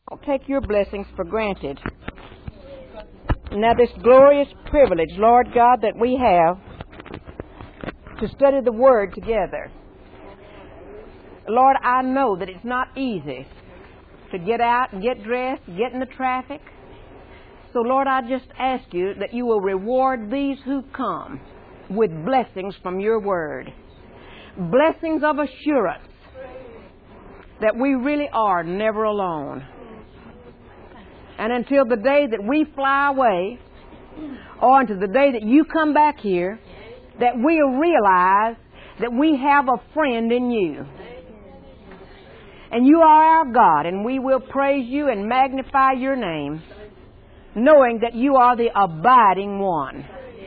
Don't take your blessings for granted. Now this glorious privilege, Lord God, that we have to study the Word together. Lord, I know that it's not easy to get out and get dressed, get in the traffic. So Lord, I just ask you that you will reward these who come with blessings from your Word. Blessings of assurance that we really are never alone. And until the day that we fly away, or until the day that you come back here, that we'll realize that we have a friend in you. And you are our God, and we will praise you and magnify your name, knowing that you are the abiding one.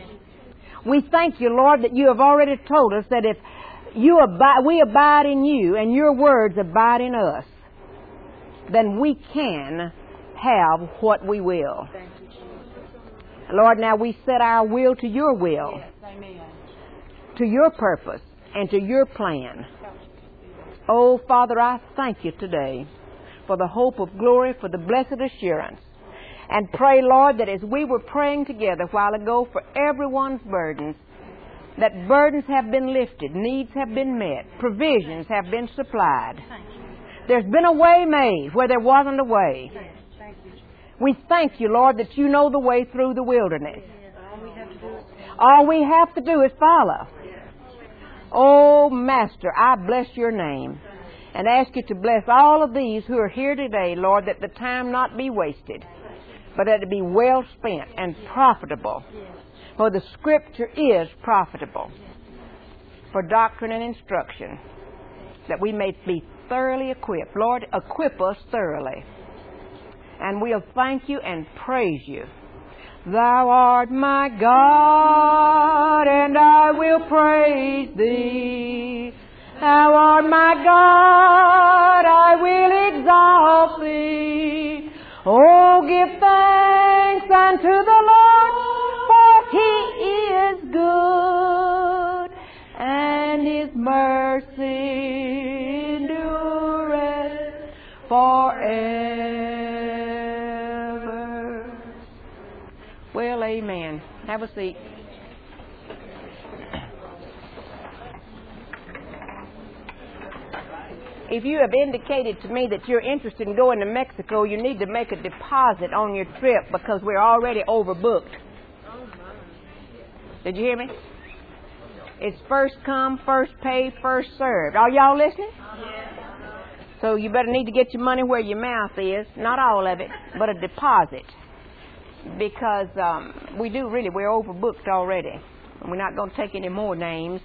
We thank you, Lord, that you have already told us that if we abide in you and your words abide in us, then we can have what we will. Lord, now we set our will to your will, to your purpose, and to your plan. Oh, Father, I thank you today for the hope of glory, for the blessed assurance. And pray, Lord, that as we were praying together a while ago for everyone's burdens, that burdens have been lifted, needs have been met, provisions have been supplied. There's been a way made where there wasn't a way. We thank you, Lord, that you know the way through the wilderness. All we have to do is follow. Oh, Master, I bless your name and ask you to bless all of these who are here today, Lord, that the time not be wasted, but that it be well spent and profitable. For the Scripture is profitable for doctrine and instruction, that we may be thoroughly equipped. Lord, equip us thoroughly. And we'll thank you and praise you. Thou art my God, and I will praise thee. Thou art my God, I will exalt thee. Oh, give thanks unto the Lord, for he is good, and his mercy endureth forever. Well, amen. Have a seat. If you have indicated to me that you're interested in going to Mexico, you need to make a deposit on your trip because we're already overbooked. Did you hear me? It's first come, first pay, first served. Are y'all listening? So you better need to get your money where your mouth is. Not all of it, but a deposit. Because we're overbooked already. We're not going to take any more names.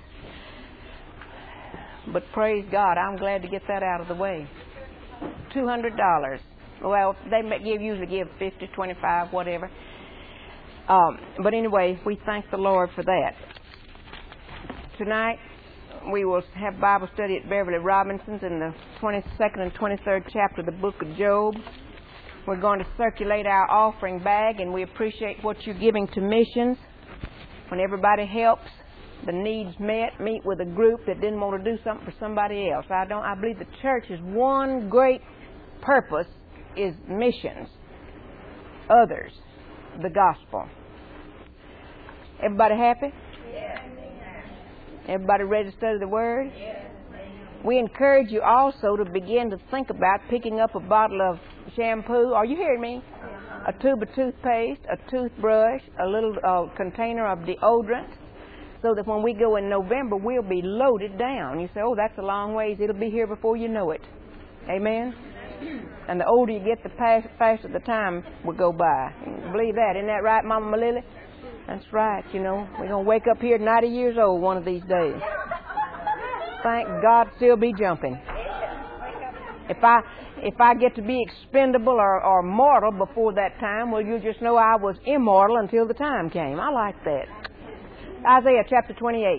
But praise God, I'm glad to get that out of the way. $200. Well, they usually give 50, 25, whatever. But anyway, we thank the Lord for that. Tonight, we will have Bible study at Beverly Robinson's in the 22nd and 23rd chapter of the book of Job. We're going to circulate our offering bag, and we appreciate what you're giving to missions. When everybody helps, the needs met, meet with a group that didn't want to do something for somebody else. I believe the church's one great purpose is missions. Others, the gospel. Everybody happy? Yes. Everybody ready to study the Word? Yes. We encourage you also to begin to think about picking up a bottle of shampoo. Are you hearing me? A tube of toothpaste, a toothbrush, a little container of deodorant, so that when we go in November, we'll be loaded down. You say, oh, that's a long ways. It'll be here before you know it. Amen? And the older you get, the faster the time will go by. You believe that? Isn't that right, Mama Lily? That's right, you know. We're going to wake up here 90 years old one of these days. Thank God still be jumping. If I get to be expendable or mortal before that time, well, you just know I was immortal until the time came. I like that. Isaiah chapter 28.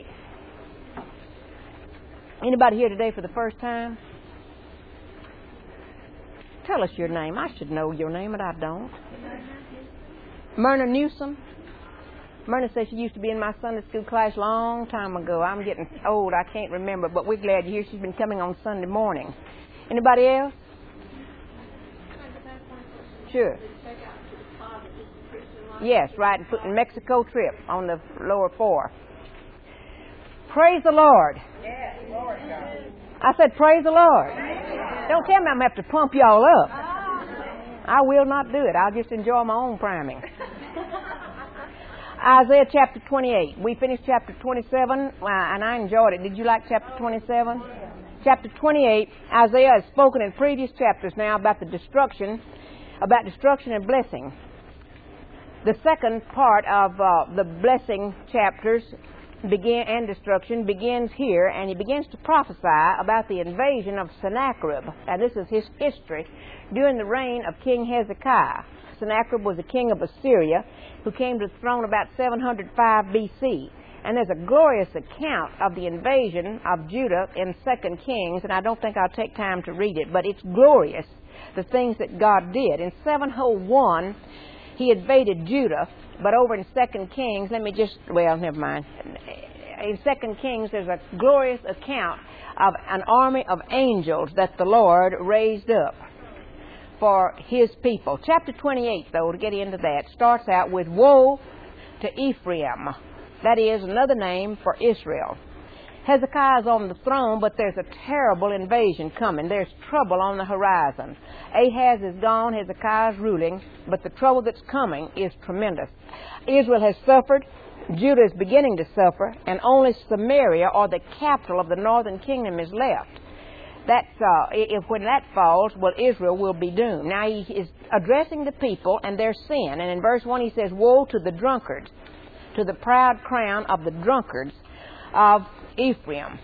Anybody here today for the first time? Tell us your name. I should know your name, but I don't. Myrna Newsom. Myrna says she used to be in my Sunday school class a long time ago. I'm getting old. I can't remember, but we're glad to hear she's been coming on Sunday morning. Anybody else? Sure. Yes, right, and put in Mexico trip on the lower 4. Praise the Lord. I said, praise the Lord. Don't tell me I'm going to have to pump y'all up. I will not do it. I'll just enjoy my own priming. Isaiah chapter 28. We finished chapter 27, and I enjoyed it. Did you like chapter 27? Chapter 28, Isaiah has spoken in previous chapters now about destruction and blessing. The second part of the blessing chapters and destruction begins here, and he begins to prophesy about the invasion of Sennacherib. And this is his history during the reign of King Hezekiah. Sennacherib was a king of Assyria who came to the throne about 705 BC. And there's a glorious account of the invasion of Judah in 2 Kings, and I don't think I'll take time to read it, but it's glorious, the things that God did. In 701, he invaded Judah, but over in 2 Kings, never mind. In 2 Kings, there's a glorious account of an army of angels that the Lord raised up for his people. Chapter 28, though, to get into that, starts out with woe to Ephraim. That is another name for Israel. Hezekiah is on the throne, but there's a terrible invasion coming. There's trouble on the horizon. Ahaz is gone, Hezekiah is ruling, but the trouble that's coming is tremendous. Israel has suffered, Judah is beginning to suffer, and only Samaria, or the capital of the northern kingdom, is left. When that falls, Israel will be doomed. Now he is addressing the people and their sin, and in verse 1 he says, woe to the drunkards, to the proud crown of the drunkards of Ephraim.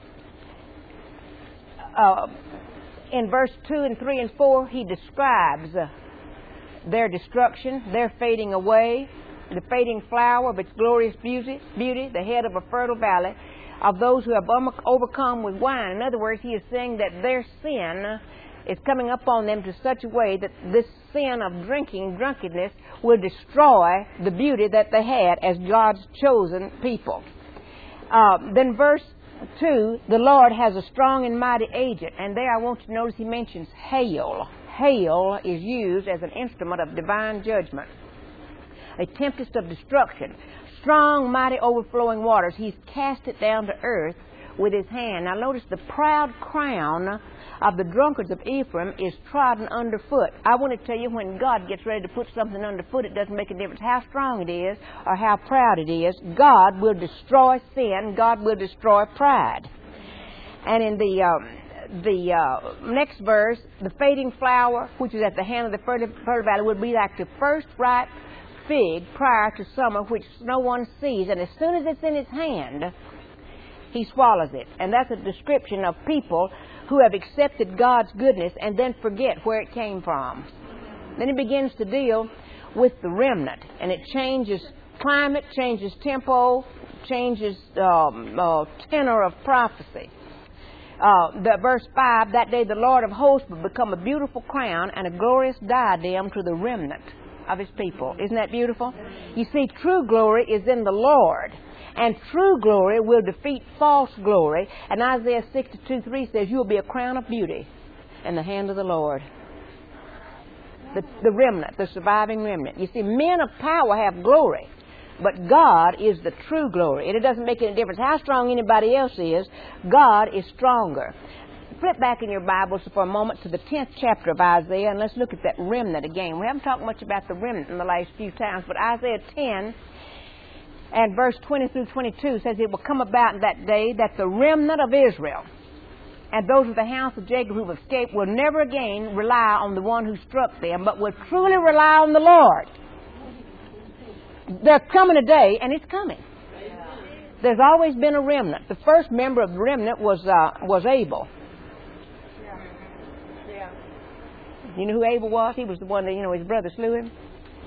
In verse 2 and 3 and 4, he describes their destruction, their fading away, the fading flower of its glorious beauty, the head of a fertile valley, of those who have overcome with wine. In other words, he is saying that their sin is coming upon them to such a way that this sin of drunkenness, will destroy the beauty that they had as God's chosen people. Then verse 2, the Lord has a strong and mighty agent. And there I want you to notice he mentions hail. Hail is used as an instrument of divine judgment. A tempest of destruction. Strong, mighty, overflowing waters. He's cast it down to earth with his hand. Now notice the proud crown of the drunkards of Ephraim is trodden underfoot. I want to tell you, when God gets ready to put something underfoot, it doesn't make a difference how strong it is or how proud it is. God will destroy sin. God will destroy pride. And in the next verse, the fading flower, which is at the hand of the fertile valley, would be like the first ripe fig prior to summer, which no one sees. And as soon as it's in his hand, he swallows it. And that's a description of people who have accepted God's goodness and then forget where it came from. Then he begins to deal with the remnant, and it changes climate, changes tempo, changes tenor of prophecy. Verse 5, that day the Lord of hosts will become a beautiful crown and a glorious diadem to the remnant of his people. Isn't that beautiful? You see, true glory is in the Lord. And true glory will defeat false glory. And Isaiah 62:3 says, you will be a crown of beauty in the hand of the Lord. The remnant, the surviving remnant. You see, men of power have glory, but God is the true glory. And it doesn't make any difference how strong anybody else is. God is stronger. Flip back in your Bibles for a moment to the 10th chapter of Isaiah, and let's look at that remnant again. We haven't talked much about the remnant in the last few times, but Isaiah 10 and verse 20 through 22 says, it will come about in that day that the remnant of Israel and those of the house of Jacob who have escaped will never again rely on the one who struck them, but will truly rely on the Lord. There's coming a day, and it's coming. There's always been a remnant. The first member of the remnant was Abel. You know who Abel was? He was the one that, his brother slew him.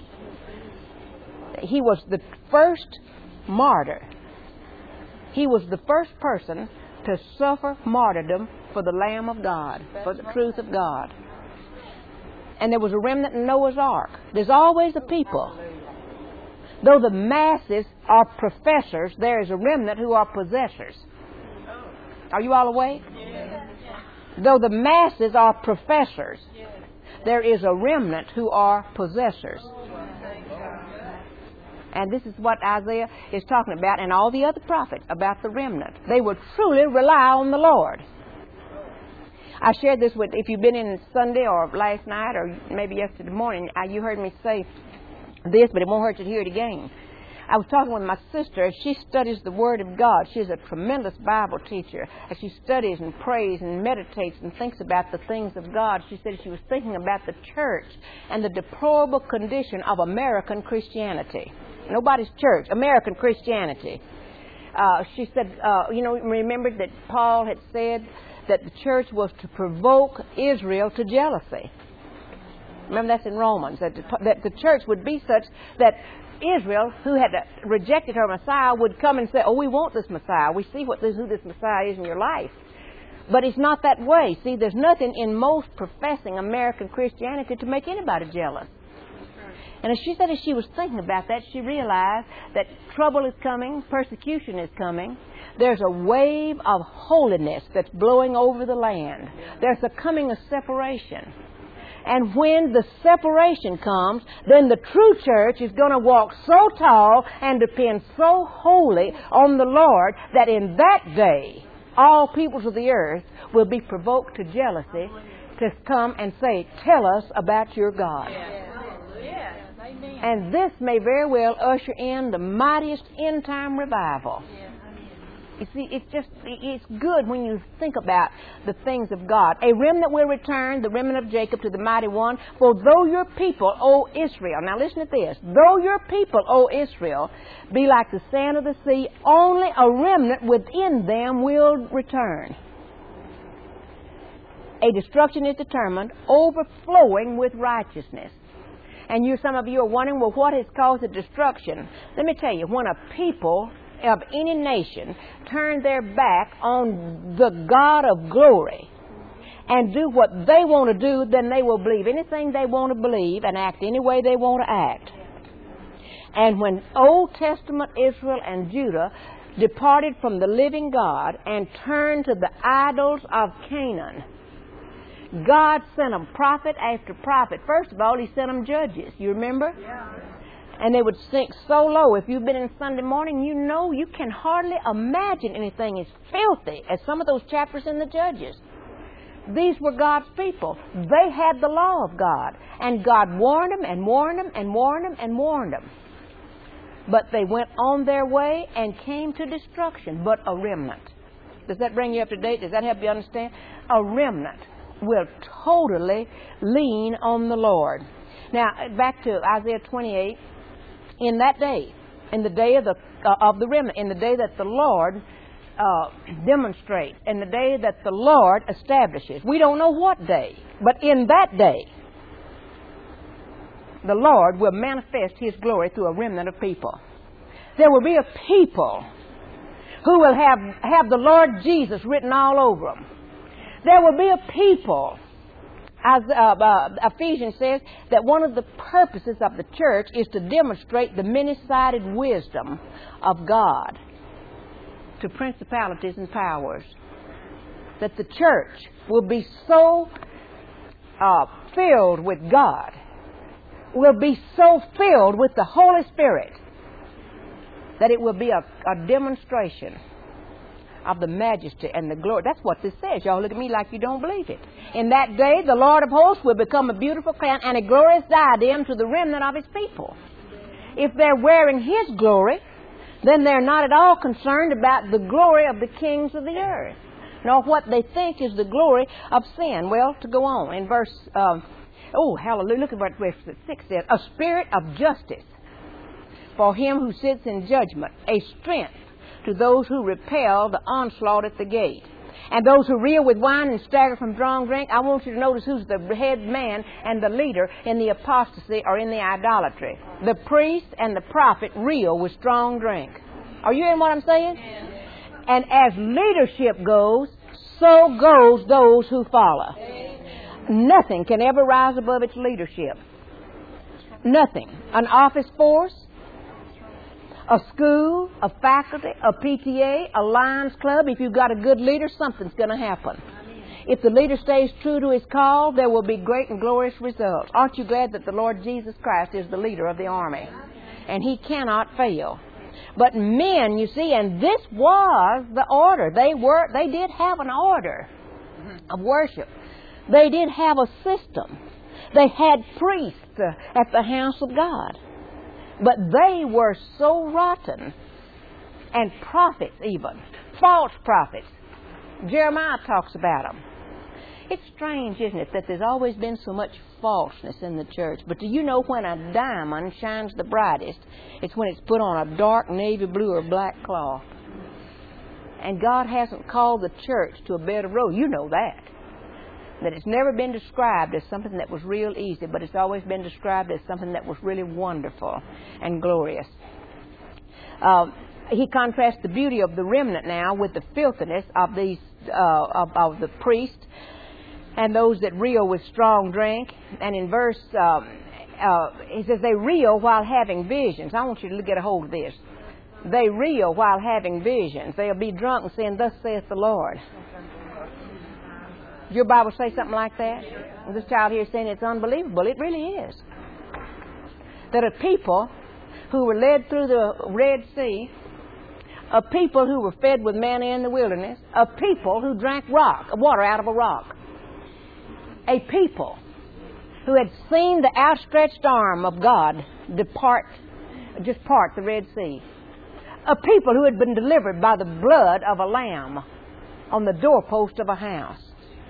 He was the first martyr. He was the first person to suffer martyrdom for the Lamb of God, for the truth of God. And there was a remnant in Noah's Ark. There's always a people. Though the masses are professors, there is a remnant who are possessors. Are you all awake? Though the masses are professors, there is a remnant who are possessors. And this is what Isaiah is talking about, and all the other prophets, about the remnant. They will truly rely on the Lord. I shared this with, if you've been in Sunday or last night or maybe yesterday morning, you heard me say this, but it won't hurt to hear it again. I was talking with my sister. She studies the Word of God. She's a tremendous Bible teacher. As she studies and prays and meditates and thinks about the things of God, she said she was thinking about the church and the deplorable condition of American Christianity. Nobody's church, American Christianity. She said, remembered that Paul had said that the church was to provoke Israel to jealousy. Remember, that's in Romans, that the church would be such that Israel, who had rejected her Messiah, would come and say, oh, we want this Messiah. We see who this Messiah is in your life. But it's not that way. See, there's nothing in most professing American Christianity to make anybody jealous. And as she said, as she was thinking about that, she realized that trouble is coming, persecution is coming. There's a wave of holiness that's blowing over the land. There's a coming of separation. And when the separation comes, then the true church is going to walk so tall and depend so wholly on the Lord that in that day, all peoples of the earth will be provoked to jealousy to come and say, tell us about your God. And this may very well usher in the mightiest end-time revival. You see, it's good when you think about the things of God. A remnant will return, the remnant of Jacob, to the mighty one. For though your people, O Israel, now listen to this, though your people, O Israel, be like the sand of the sea, only a remnant within them will return. A destruction is determined, overflowing with righteousness. And some of you are wondering, well, what has caused the destruction? Let me tell you, when a people of any nation turn their back on the God of glory and do what they want to do, then they will believe anything they want to believe and act any way they want to act. And when Old Testament Israel and Judah departed from the living God and turned to the idols of Canaan, God sent them prophet after prophet. First of all, He sent them judges. You remember? Yeah. And they would sink so low. If you've been in Sunday morning, you know you can hardly imagine anything as filthy as some of those chapters in the Judges. These were God's people. They had the law of God. And God warned them and warned them and warned them and warned them. But they went on their way and came to destruction. But a remnant. Does that bring you up to date? Does that help you understand? A remnant will totally lean on the Lord. Now, back to Isaiah 28. In that day, in the day of the remnant, in the day that the Lord demonstrates, in the day that the Lord establishes. We don't know what day, but in that day, the Lord will manifest His glory through a remnant of people. There will be a people who will have the Lord Jesus written all over them. There will be a people, as Ephesians says, that one of the purposes of the church is to demonstrate the many-sided wisdom of God to principalities and powers. That the church will be so filled with God, will be so filled with the Holy Spirit, that it will be a demonstration of the majesty and the glory. That's what this says. Y'all look at me like you don't believe it. In that day, the Lord of hosts will become a beautiful crown and a glorious diadem to the remnant of His people. If they're wearing His glory, then they're not at all concerned about the glory of the kings of the earth, nor what they think is the glory of sin. Well, to go on, in verse, hallelujah, look at what verse 6 says. A spirit of justice for him who sits in judgment, a strength to those who repel the onslaught at the gate. And those who reel with wine and stagger from strong drink, I want you to notice who's the head man and the leader in the apostasy or in the idolatry. The priest and the prophet reel with strong drink. Are you hearing what I'm saying? And as leadership goes, so goes those who follow. Nothing can ever rise above its leadership. Nothing. An office force, a school, a faculty, a PTA, a Lions Club, if you've got a good leader, something's going to happen. If the leader stays true to his call, there will be great and glorious results. Aren't you glad that the Lord Jesus Christ is the leader of the army? And He cannot fail. But men, you see, and this was the order. They did have an order of worship. They did have a system. They had priests at the house of God. But they were so rotten, and prophets even, false prophets. Jeremiah talks about them. It's strange, isn't it, that there's always been so much falseness in the church. But do you know when a diamond shines the brightest? It's when it's put on a dark navy blue or black cloth. And God hasn't called the church to a bed of roses. You know that. That it's never been described as something that was real easy, but it's always been described as something that was really wonderful and glorious. He contrasts the beauty of the remnant now with the filthiness of these of the priests and those that reel with strong drink. And in verse, he says they reel while having visions. I want you to get a hold of this. They reel while having visions. They'll be drunk and saying, "Thus saith the Lord." Does your Bible say something like that? And this child here is saying it's unbelievable. It really is. That a people who were led through the Red Sea, a people who were fed with manna in the wilderness, a people who drank water out of a rock, a people who had seen the outstretched arm of God part the Red Sea, a people who had been delivered by the blood of a lamb on the doorpost of a house.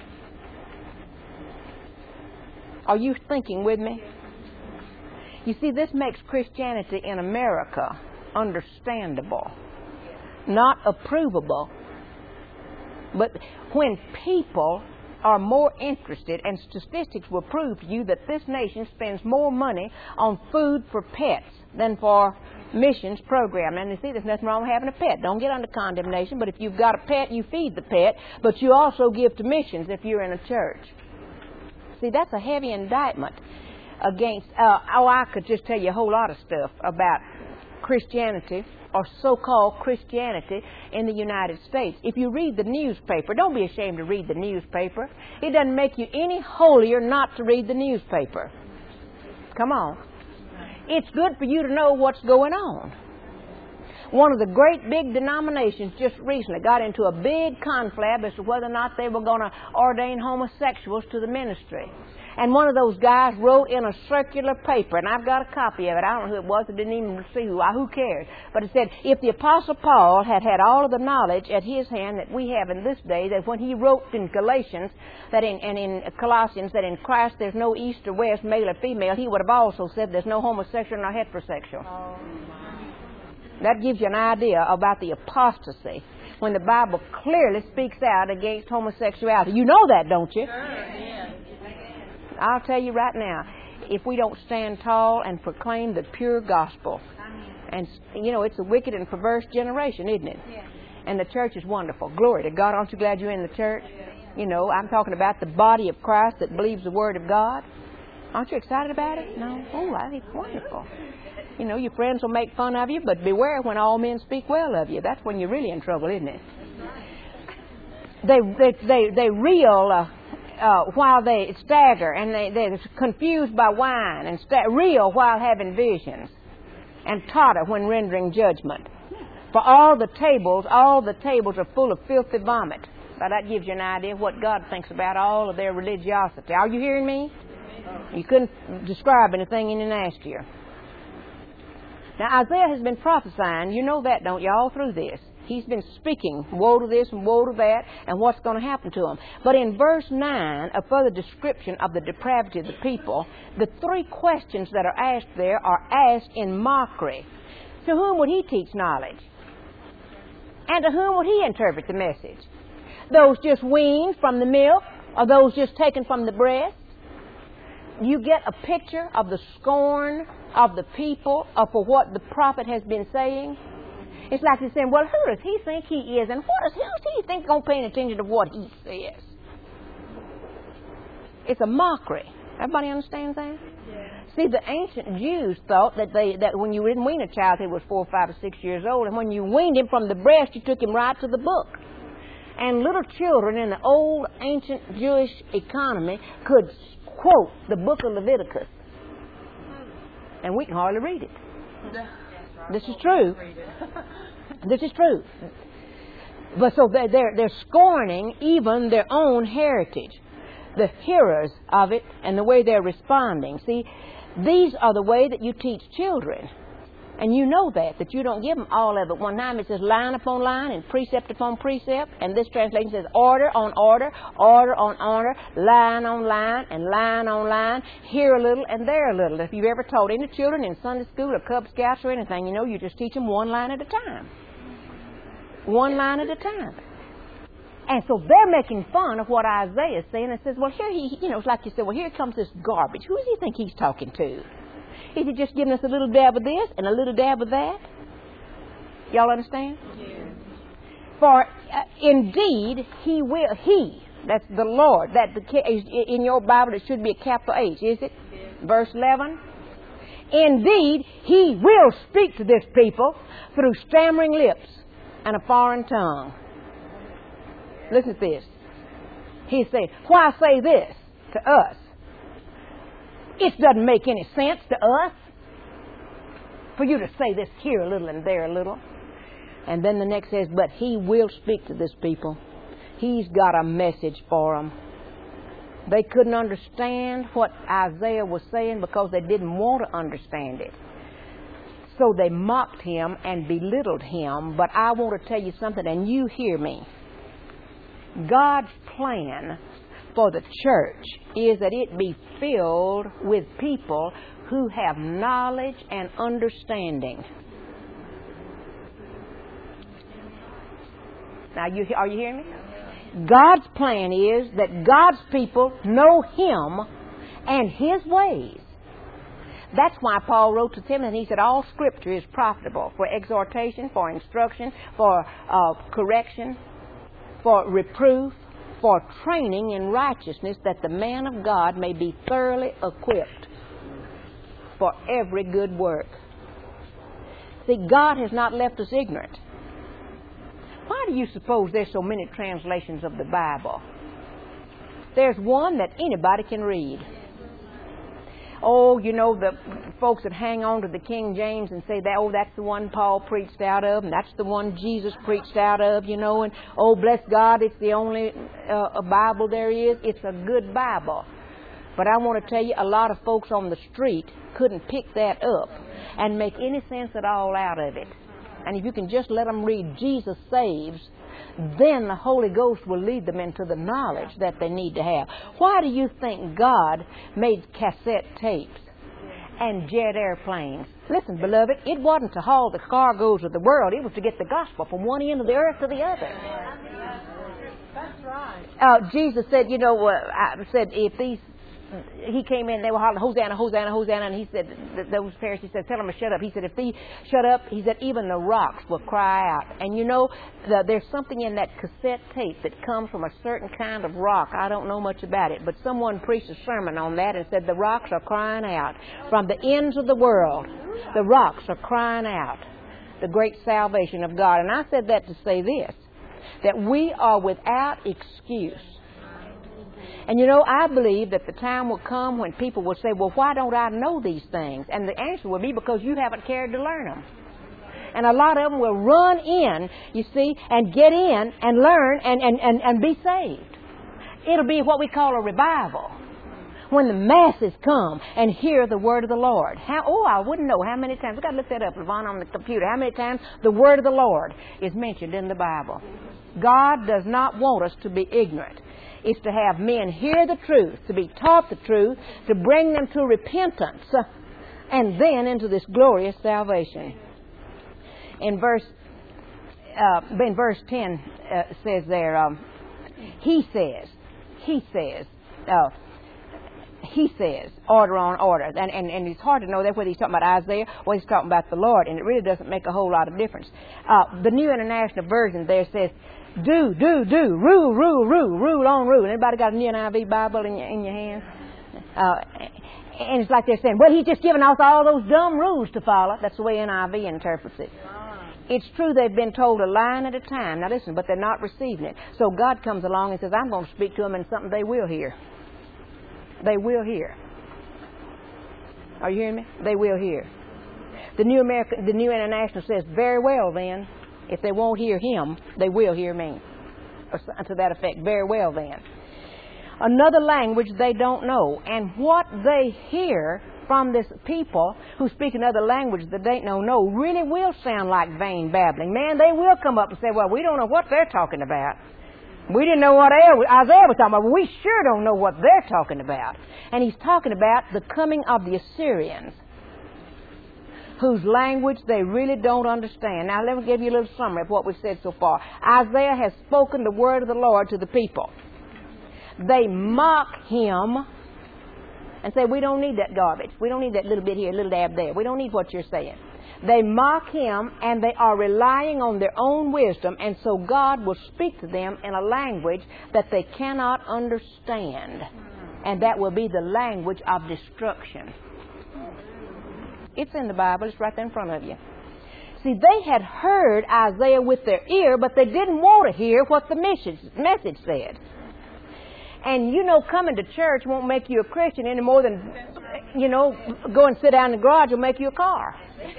Are you thinking with me? You see, this makes Christianity in America understandable, not approvable. But when people are more interested, and statistics will prove to you that this nation spends more money on food for pets than for missions program. And you see, there's nothing wrong with having a pet. Don't get under condemnation, but if you've got a pet, you feed the pet, but you also give to missions if you're in a church. See, that's a heavy indictment against, I could just tell you a whole lot of stuff about Christianity or so-called Christianity in the United States. If you read the newspaper, don't be ashamed to read the newspaper. It doesn't make you any holier not to read the newspaper. Come on. It's good for you to know what's going on. One of the great big denominations just recently got into a big conflab as to whether or not they were going to ordain homosexuals to the ministry. And one of those guys wrote in a circular paper, and I've got a copy of it. I don't know who it was. I didn't even see who cares. But it said, if the Apostle Paul had had all of the knowledge at his hand that we have in this day, that when he wrote in Galatians, and in Colossians, that in Christ there's no east or west, male or female, he would have also said there's no homosexual nor heterosexual. That gives you an idea about the apostasy when the Bible clearly speaks out against homosexuality. You know that, don't you? Sure. I'll tell you right now, if we don't stand tall and proclaim the pure gospel, and you know, it's a wicked and perverse generation, isn't it? Yeah. And the church is wonderful. Glory to God. Aren't you glad you're in the church? You know, I'm talking about the body of Christ that believes the Word of God. Aren't you excited about it? No? Oh, I think it's wonderful. You know, your friends will make fun of you, but beware when all men speak well of you. That's when you're really in trouble, isn't it? They reel while they stagger, and they're confused by wine, and reel while having visions, and totter when rendering judgment. For all the tables are full of filthy vomit. Now that gives you an idea of what God thinks about all of their religiosity. Are you hearing me? You couldn't describe anything any nastier. Now, Isaiah has been prophesying, you know that, don't you, all through this. He's been speaking, woe to this and woe to that, and what's going to happen to them. But in verse 9, a further description of the depravity of the people, the three questions that are asked there are asked in mockery. To whom would he teach knowledge? And to whom would he interpret the message? Those just weaned from the milk, or those just taken from the breast? You get a picture of the scorn of the people for what the prophet has been saying. It's like he's saying, well, who does he think he is? And who does he think going to pay attention to what he says? It's a mockery. Everybody understands that? Yeah. See, the ancient Jews thought that when you didn't wean a child, he was 4, 5, or 6 years old, and when you weaned him from the breast, you took him right to the book. And little children in the old ancient Jewish economy could quote the book of Leviticus. And we can hardly read it. This is true. This is true. But so they're scorning even their own heritage, the hearers of it, and the way they're responding. See, these are the way that you teach children. And you know that you don't give them all of it one time. It says line upon line and precept upon precept. And this translation says order on order, order on order, line on line, and line on line, here a little and there a little. If you've ever taught any children in Sunday school or Cub Scouts or anything, you know you just teach them one line at a time. One line at a time. And so they're making fun of what Isaiah is saying and says, well, here it's like you said, well, here comes this garbage. Who does he think he's talking to? Is he just giving us a little dab of this and a little dab of that? Y'all understand? Yes. For indeed, he will. He, that's the Lord. That in your Bible it should be a capital H, is it? Yes. Verse 11. Indeed, he will speak to this people through stammering lips and a foreign tongue. Listen to this. He said, why say this to us? It doesn't make any sense to us for you to say this here a little and there a little. And then the next says, but he will speak to this people. He's got a message for them. They couldn't understand what Isaiah was saying because they didn't want to understand it. So they mocked him and belittled him. But I want to tell you something, and you hear me. God's plan for the church is that it be filled with people who have knowledge and understanding. Now, are you hearing me? God's plan is that God's people know Him and His ways. That's why Paul wrote to Timothy, he said, all Scripture is profitable for exhortation, for instruction, for correction, for reproof, for training in righteousness, that the man of God may be thoroughly equipped for every good work. See, God has not left us ignorant. Why do you suppose there's so many translations of the Bible? There's one that anybody can read. Oh, you know, the folks that hang on to the King James and say, that's the one Paul preached out of, and that's the one Jesus preached out of, you know, and, oh, bless God, it's the only Bible there is. It's a good Bible. But I want to tell you, a lot of folks on the street couldn't pick that up and make any sense at all out of it. And if you can just let them read Jesus Saves, then the Holy Ghost will lead them into the knowledge that they need to have. Why do you think God made cassette tapes and jet airplanes? Listen, beloved, it wasn't to haul the cargoes of the world. It was to get the gospel from one end of the earth to the other. That's right. Jesus said, if these... He came in, they were hollering, Hosanna, Hosanna, Hosanna, and he said, those Pharisees said, tell them to shut up. He said, if they shut up, he said, even the rocks will cry out. And you know, there's something in that cassette tape that comes from a certain kind of rock. I don't know much about it, but someone preached a sermon on that and said the rocks are crying out. From the ends of the world, the rocks are crying out the great salvation of God. And I said that to say this, that we are without excuse. And you know, I believe that the time will come when people will say, well, why don't I know these things? And the answer will be because you haven't cared to learn them. And a lot of them will run in, you see, and get in and learn and be saved. It'll be what we call a revival. When the masses come and hear the word of the Lord. I wouldn't know how many times. We've got to look that up, Levon, on the computer. How many times the word of the Lord is mentioned in the Bible. God does not want us to be ignorant. It's to have men hear the truth, to be taught the truth, to bring them to repentance, and then into this glorious salvation. In verse 10 says there, he says, order on order. And it's hard to know that whether he's talking about Isaiah or he's talking about the Lord, and it really doesn't make a whole lot of difference. The New International Version there says, do, rule on rule. Anybody got a New NIV Bible in your hand? And it's like they're saying, well, he's just giving us all those dumb rules to follow. That's the way NIV interprets it. It's true they've been told a line at a time. Now listen, but they're not receiving it. So God comes along and says, I'm going to speak to them in something they will hear. They will hear. Are you hearing me? They will hear. The New International says, very well then. If they won't hear him, they will hear me. Or to that effect, very well then. Another language they don't know. And what they hear from this people who speak another language that they don't know really will sound like vain babbling. Man, they will come up and say, well, we don't know what they're talking about. We didn't know what Isaiah was talking about, but we sure don't know what they're talking about. And he's talking about the coming of the Assyrians, whose language they really don't understand. Now, let me give you a little summary of what we've said so far. Isaiah has spoken the word of the Lord to the people. They mock him and say, we don't need that garbage. We don't need that little bit here, a little dab there. We don't need what you're saying. They mock him, and they are relying on their own wisdom, and so God will speak to them in a language that they cannot understand. And that will be the language of destruction. It's in the Bible. It's right there in front of you. See, they had heard Isaiah with their ear, but they didn't want to hear what the message said. And you know, coming to church won't make you a Christian any more than, you know, go and sit down in the garage will make you a car.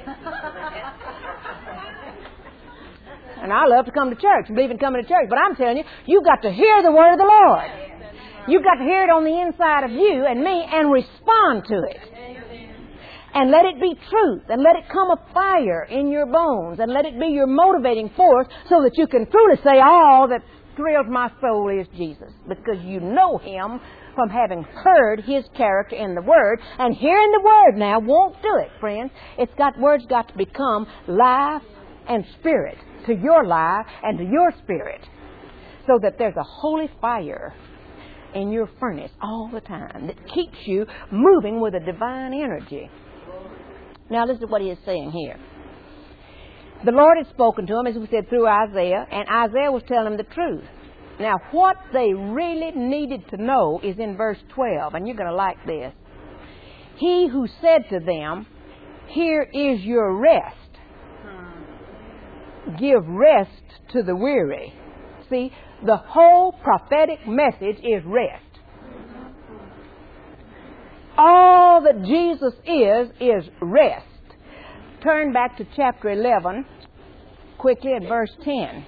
And I love to come to church, believe in coming to church, but I'm telling you, you've got to hear the word of the Lord. You've got to hear it on the inside of you and me and respond to it. And let it be truth, and let it come a fire in your bones, and let it be your motivating force so that you can truly say, all that thrills my soul is Jesus, because you know him from having heard his character in the Word. And hearing the Word now won't do it, friends. Word's got to become life and spirit to your life and to your spirit, so that there's a holy fire in your furnace all the time that keeps you moving with a divine energy. Now listen to what he is saying here. The Lord had spoken to him, as we said, through Isaiah, and Isaiah was telling them the truth. Now, what they really needed to know is in verse 12, and you're going to like this. He who said to them, here is your rest. Give rest to the weary. See, the whole prophetic message is rest. All that Jesus is rest. Turn back to chapter 11, quickly at verse 10.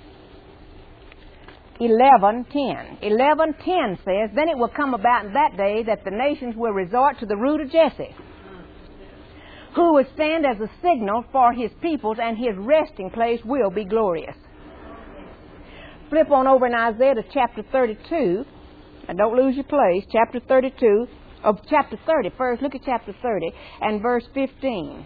11:10. 11:10 says, then it will come about in that day that the nations will resort to the root of Jesse, who will stand as a signal for his peoples, and his resting place will be glorious. Flip on over in Isaiah to chapter 32, and don't lose your place, chapter 32, of chapter 30 first. Look at chapter 30 and verse 15.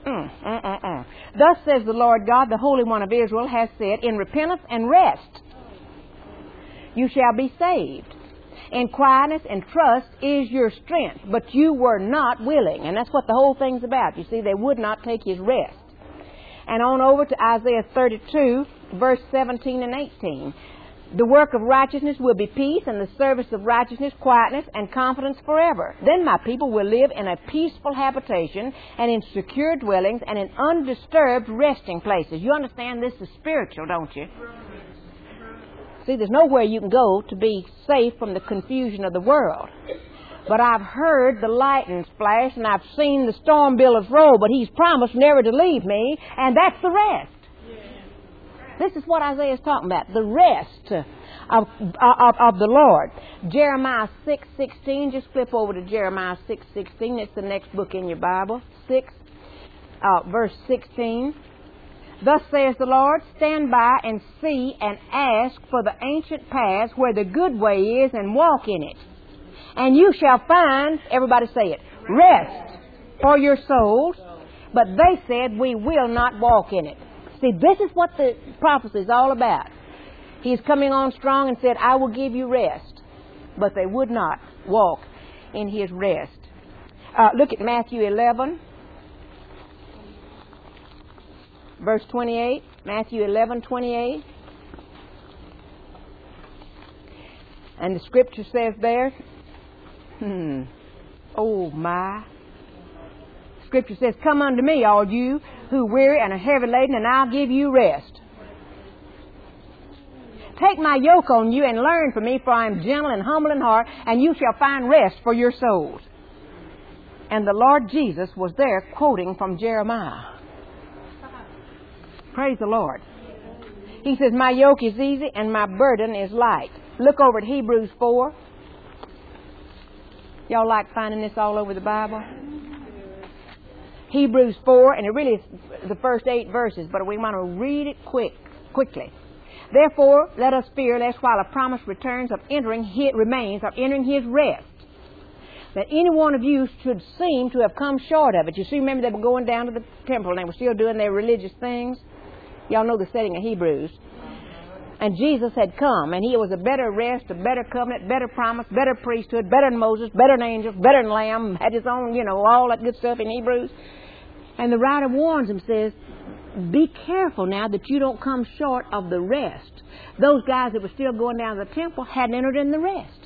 Thus says the Lord God, the Holy One of Israel, has said, in repentance and rest you shall be saved. In quietness and trust is your strength, but you were not willing. And that's what the whole thing's about. You see, they would not take his rest. And on over to Isaiah 32, verse 17 and 18. The work of righteousness will be peace, and the service of righteousness, quietness, and confidence forever. Then my people will live in a peaceful habitation, and in secure dwellings, and in undisturbed resting places. You understand this is spiritual, don't you? See, there's nowhere you can go to be safe from the confusion of the world. But I've heard the lightning flash, and I've seen the storm billows roll, but he's promised never to leave me, and that's the rest. This is what Isaiah is talking about, the rest of the Lord. Jeremiah 6:16, just flip over to Jeremiah 6:16. It's the next book in your Bible. Verse 16. Thus says the Lord, stand by and see and ask for the ancient paths where the good way is, and walk in it. And you shall find, everybody say it, rest for your souls. But they said, we will not walk in it. See, this is what the prophecy is all about. He's coming on strong and said, I will give you rest. But they would not walk in his rest. Look at Matthew 11, verse 28. Matthew 11:28. And the scripture says there, oh my. Scripture says, come unto me, all you who weary and are heavy laden, and I'll give you rest. Take my yoke on you and learn from me, for I am gentle and humble in heart, and you shall find rest for your souls. And the Lord Jesus was there quoting from Jeremiah. Praise the Lord. He says, my yoke is easy and my burden is light. Look over at Hebrews 4. Y'all like finding this all over the Bible? Hebrews 4, and it really is the first 8 verses, but we want to read it quickly. Therefore, let us fear lest while a promise remains of entering his rest, that any one of you should seem to have come short of it. You see, remember they were going down to the temple and they were still doing their religious things? Y'all know the setting of Hebrews. And Jesus had come, and He was a better rest, a better covenant, better promise, better priesthood, better than Moses, better than angels, better than Lamb, had His own, all that good stuff in Hebrews. And the writer warns him, says, be careful now that you don't come short of the rest. Those guys that were still going down to the temple hadn't entered in the rest.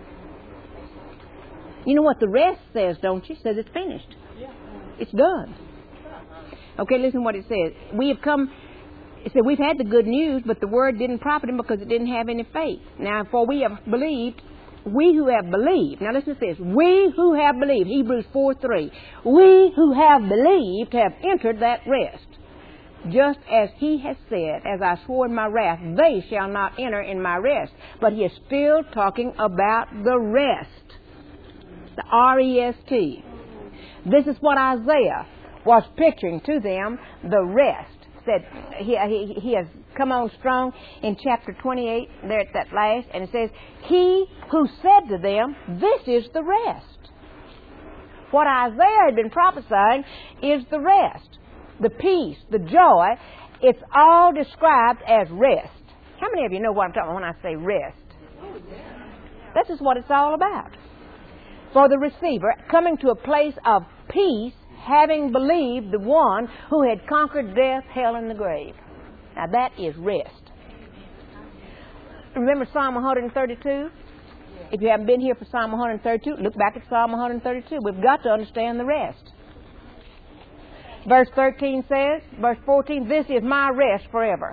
You know what the rest says, don't you? It says it's finished. It's done. Okay, listen what it says. It said, we've had the good news, but the word didn't profit him because it didn't have any faith. Now, for we have believed, we who have believed. Now listen to this. We who have believed, Hebrews 4:3. We who have believed have entered that rest. Just as He has said, as I swore in my wrath, they shall not enter in my rest. But He is still talking about the rest. The R-E-S-T. This is what Isaiah was picturing to them, the rest. Said he has come on strong in chapter 28, there at that last, and it says, He who said to them, this is the rest. What Isaiah had been prophesying is the rest. The peace, the joy, it's all described as rest. How many of you know what I'm talking about when I say rest? This is what it's all about. For the receiver, coming to a place of peace, having believed the one who had conquered death, hell, and the grave. Now that is rest. Remember Psalm 132? If you haven't been here for Psalm 132, look back at Psalm 132. We've got to understand the rest. Verse 13 says, verse 14, this is my rest forever.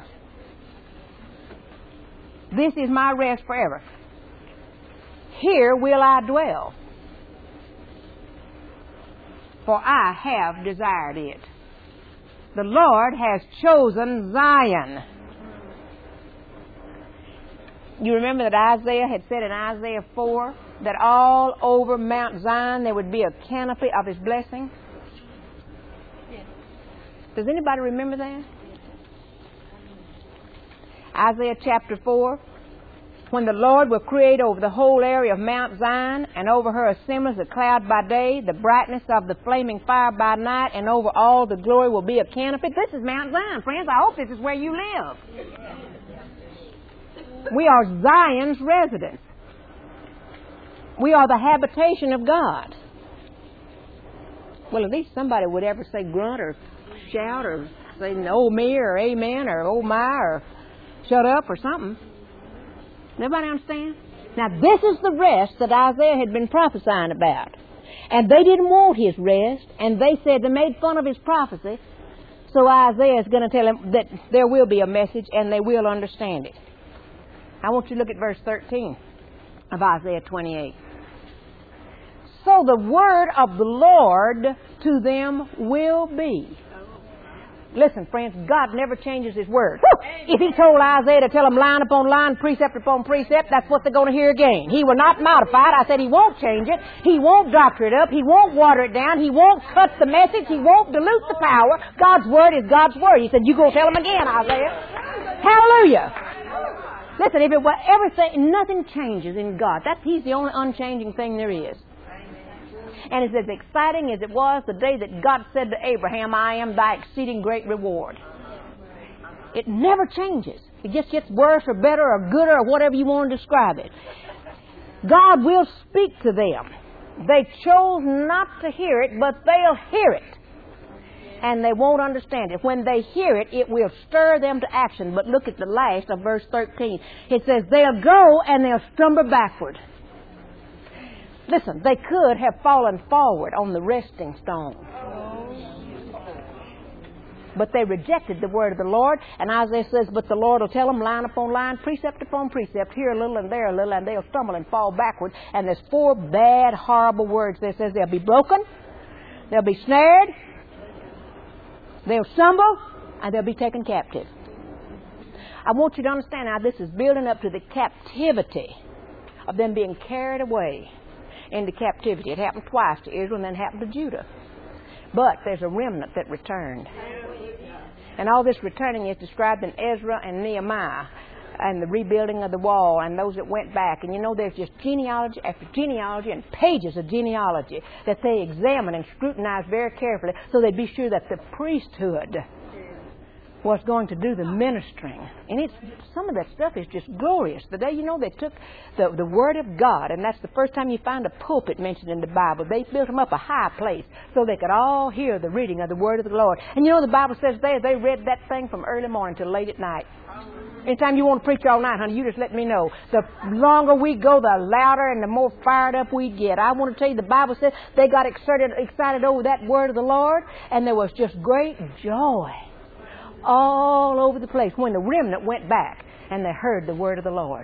This is my rest forever. Here will I dwell, for I have desired it. The Lord has chosen Zion. You remember that Isaiah had said in Isaiah 4 that all over Mount Zion there would be a canopy of His blessing? Does anybody remember that? Isaiah chapter 4. When the Lord will create over the whole area of Mount Zion, and over her assemblies a cloud by day, the brightness of the flaming fire by night, and over all the glory will be a canopy. This is Mount Zion, friends. I hope this is where you live. We are Zion's residents. We are the habitation of God. Well, at least somebody would ever say grunt or shout or say oh me or amen or oh my or shut up or something. Everybody understand? Now this is the rest that Isaiah had been prophesying about. And they didn't want His rest, and they said they made fun of His prophecy. So Isaiah is going to tell them that there will be a message and they will understand it. I want you to look at verse 13 of Isaiah 28. So the word of the Lord to them will be. Listen, friends, God never changes His word. If He told Isaiah to tell them line upon line, precept upon precept, that's what they're going to hear again. He will not modify it. I said He won't change it. He won't doctor it up. He won't water it down. He won't cut the message. He won't dilute the power. God's word is God's word. He said, you go tell them again, Isaiah. Hallelujah. Listen, if it were everything, nothing changes in God. He's the only unchanging thing there is. And it's as exciting as it was the day that God said to Abraham, I am thy exceeding great reward. It never changes. It just gets worse or better or gooder or whatever you want to describe it. God will speak to them. They chose not to hear it, but they'll hear it. And they won't understand it. When they hear it, it will stir them to action. But look at the last of verse 13. It says, they'll go and they'll stumble backward. Listen, they could have fallen forward on the resting stone. But they rejected the word of the Lord. And Isaiah says, but the Lord will tell them line upon line, precept upon precept, here a little and there a little, and they'll stumble and fall backward. And there's 4 bad, horrible words. There says they'll be broken, they'll be snared, they'll stumble, and they'll be taken captive. I want you to understand now this is building up to the captivity of them being carried away into captivity. It happened twice to Israel and then happened to Judah. But there's a remnant that returned. And all this returning is described in Ezra and Nehemiah and the rebuilding of the wall and those that went back. And you know, there's just genealogy after genealogy and pages of genealogy that they examine and scrutinize very carefully so they'd be sure that the priesthood was going to do the ministering. And some of that stuff is just glorious. The day, you know, they took the Word of God, and that's the first time you find a pulpit mentioned in the Bible. They built them up a high place so they could all hear the reading of the Word of the Lord. And you know, the Bible says they read that thing from early morning till late at night. Anytime you want to preach all night, honey, you just let me know. The longer we go, the louder and the more fired up we get. I want to tell you, the Bible says they got excited over that Word of the Lord, and there was just great joy all over the place when the remnant went back and they heard the word of the Lord.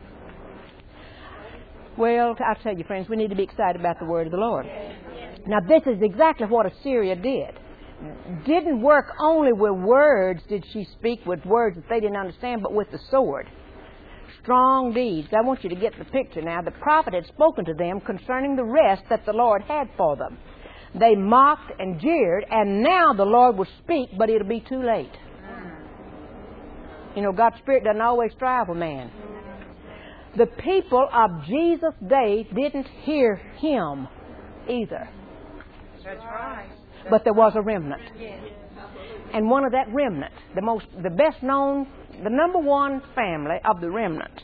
Well, I'll tell you, friends, we need to be excited about the word of the Lord. Now, this is exactly what Assyria did. Didn't work only with words, did she speak with words that they didn't understand, but with the sword. Strong deeds. I want you to get the picture now. The prophet had spoken to them concerning the rest that the Lord had for them. They mocked and jeered, and now the Lord will speak, but it'll be too late. You know, God's Spirit doesn't always strive with man. The people of Jesus' day didn't hear Him either. That's right. But there was a remnant. And one of that remnant, the best known, the number one family of the remnant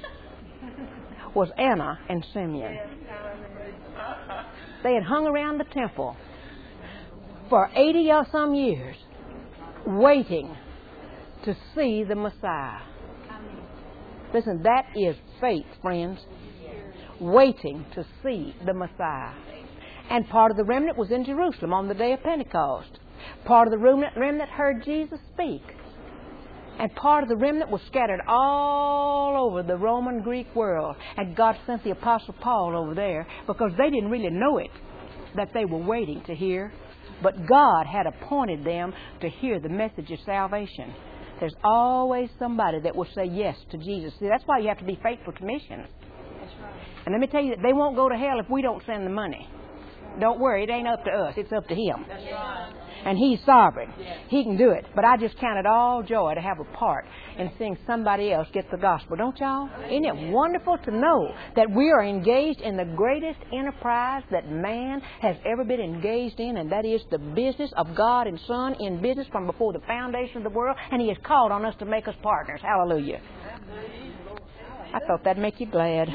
was Anna and Simeon. They had hung around the temple for 80 or some years, waiting to see the Messiah. Listen, that is faith, friends. Waiting to see the Messiah. And part of the remnant was in Jerusalem on the day of Pentecost. Part of the remnant heard Jesus speak. And part of the remnant was scattered all over the Roman Greek world. And God sent the Apostle Paul over there because they didn't really know it, that they were waiting to hear. But God had appointed them to hear the message of salvation. There's always somebody that will say yes to Jesus. See, that's why you have to be faithful to missions. And let me tell you, they won't go to hell if we don't send the money. Don't worry, it ain't up to us. It's up to Him. That's right. And He's sovereign. He can do it. But I just count it all joy to have a part in seeing somebody else get the gospel. Don't y'all? Isn't it wonderful to know that we are engaged in the greatest enterprise that man has ever been engaged in, and that is the business of God and Son in business from before the foundation of the world, and He has called on us to make us partners. Hallelujah. I thought that'd make you glad.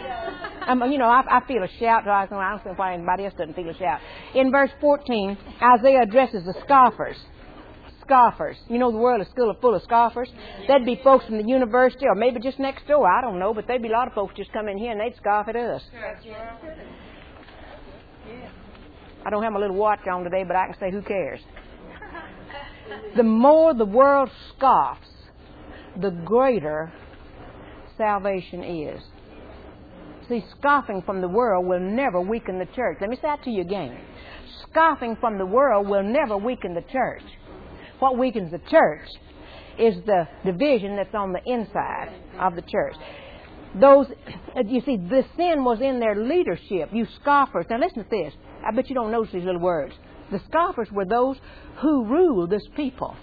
I feel a shout. I don't know why anybody else doesn't feel a shout. In verse 14, Isaiah addresses the scoffers. Scoffers. You know, the world is still full of scoffers. There'd be folks from the university or maybe just next door. I don't know. But there'd be a lot of folks just come in here and they'd scoff at us. I don't have my little watch on today, but I can say, who cares? The more the world scoffs, the greater salvation is. See, scoffing from the world will never weaken the church. Let me say that to you again. Scoffing from the world will never weaken the church. What weakens the church is the division that's on the inside of the church. You see, the sin was in their leadership. You scoffers. Now listen to this. I bet you don't notice these little words. The scoffers were those who rule this people.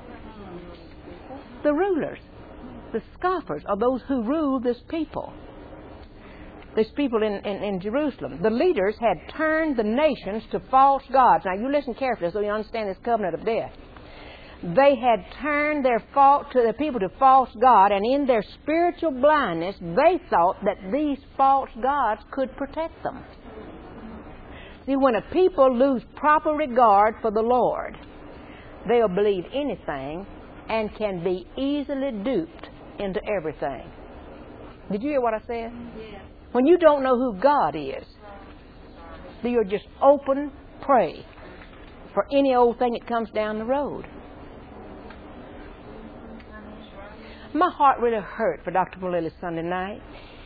The rulers. The scoffers are those who rule this people. These people in Jerusalem. The leaders had turned the nations to false gods. Now you listen carefully so you understand this covenant of death. They had turned the people to false God, and in their spiritual blindness, they thought that these false gods could protect them. See, when a people lose proper regard for the Lord, they'll believe anything and can be easily duped into everything. Did you hear what I said? Yeah. When you don't know who God is, you're just open prey for any old thing that comes down the road. My heart really hurt for Dr. Polilli Sunday night.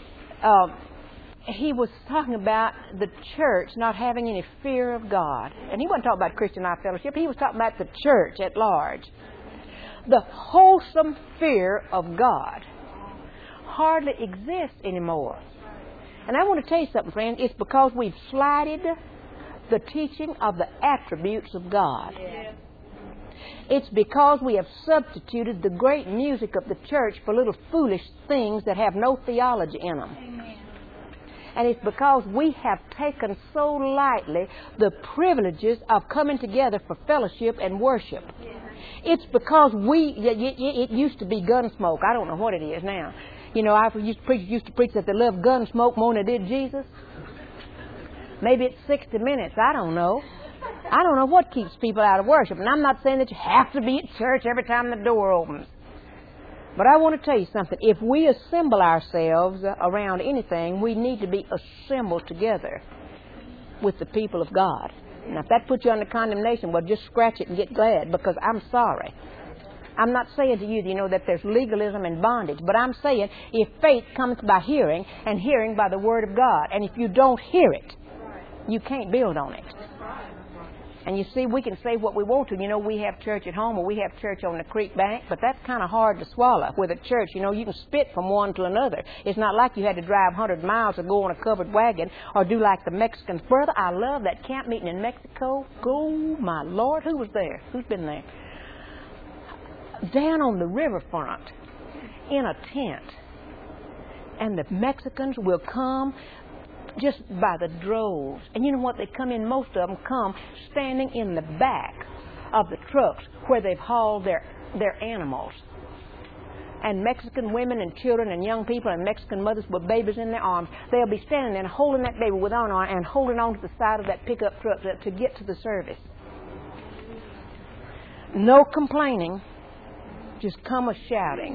He was talking about the church not having any fear of God. And he wasn't talking about Christian Life Fellowship. He was talking about the church at large. The wholesome fear of God hardly exists anymore. And I want to tell you something, friends. It's because we've slighted the teaching of the attributes of God. Yes. It's because we have substituted the great music of the church for little foolish things that have no theology in them. Amen. And it's because we have taken so lightly the privileges of coming together for fellowship and worship. Yes. It's because it used to be gun smoke. I don't know what it is now. You know, used to preach that they loved gun smoke more than they did Jesus. Maybe it's 60 minutes. I don't know. I don't know what keeps people out of worship. And I'm not saying that you have to be at church every time the door opens. But I want to tell you something. If we assemble ourselves around anything, we need to be assembled together with the people of God. Now, if that puts you under condemnation, well, just scratch it and get glad, because I'm sorry. I'm not saying to you, that there's legalism and bondage, but I'm saying if faith comes by hearing, and hearing by the Word of God, and if you don't hear it, you can't build on it. And you see, we can say what we want to. We have church at home or we have church on the creek bank, but that's kind of hard to swallow. With a church, you can spit from one to another. It's not like you had to drive 100 miles or go on a covered wagon or do like the Mexicans. Brother, I love that camp meeting in Mexico. Go, my Lord. Who was there? Who's been there? Down on the riverfront in a tent. And the Mexicans will come just by the droves. And you know what? They come in, most of them come standing in the back of the trucks where they've hauled their animals. And Mexican women and children and young people and Mexican mothers with babies in their arms, they'll be standing there and holding that baby with one arm and holding on to the side of that pickup truck to get to the service. No complaining, just come a shouting.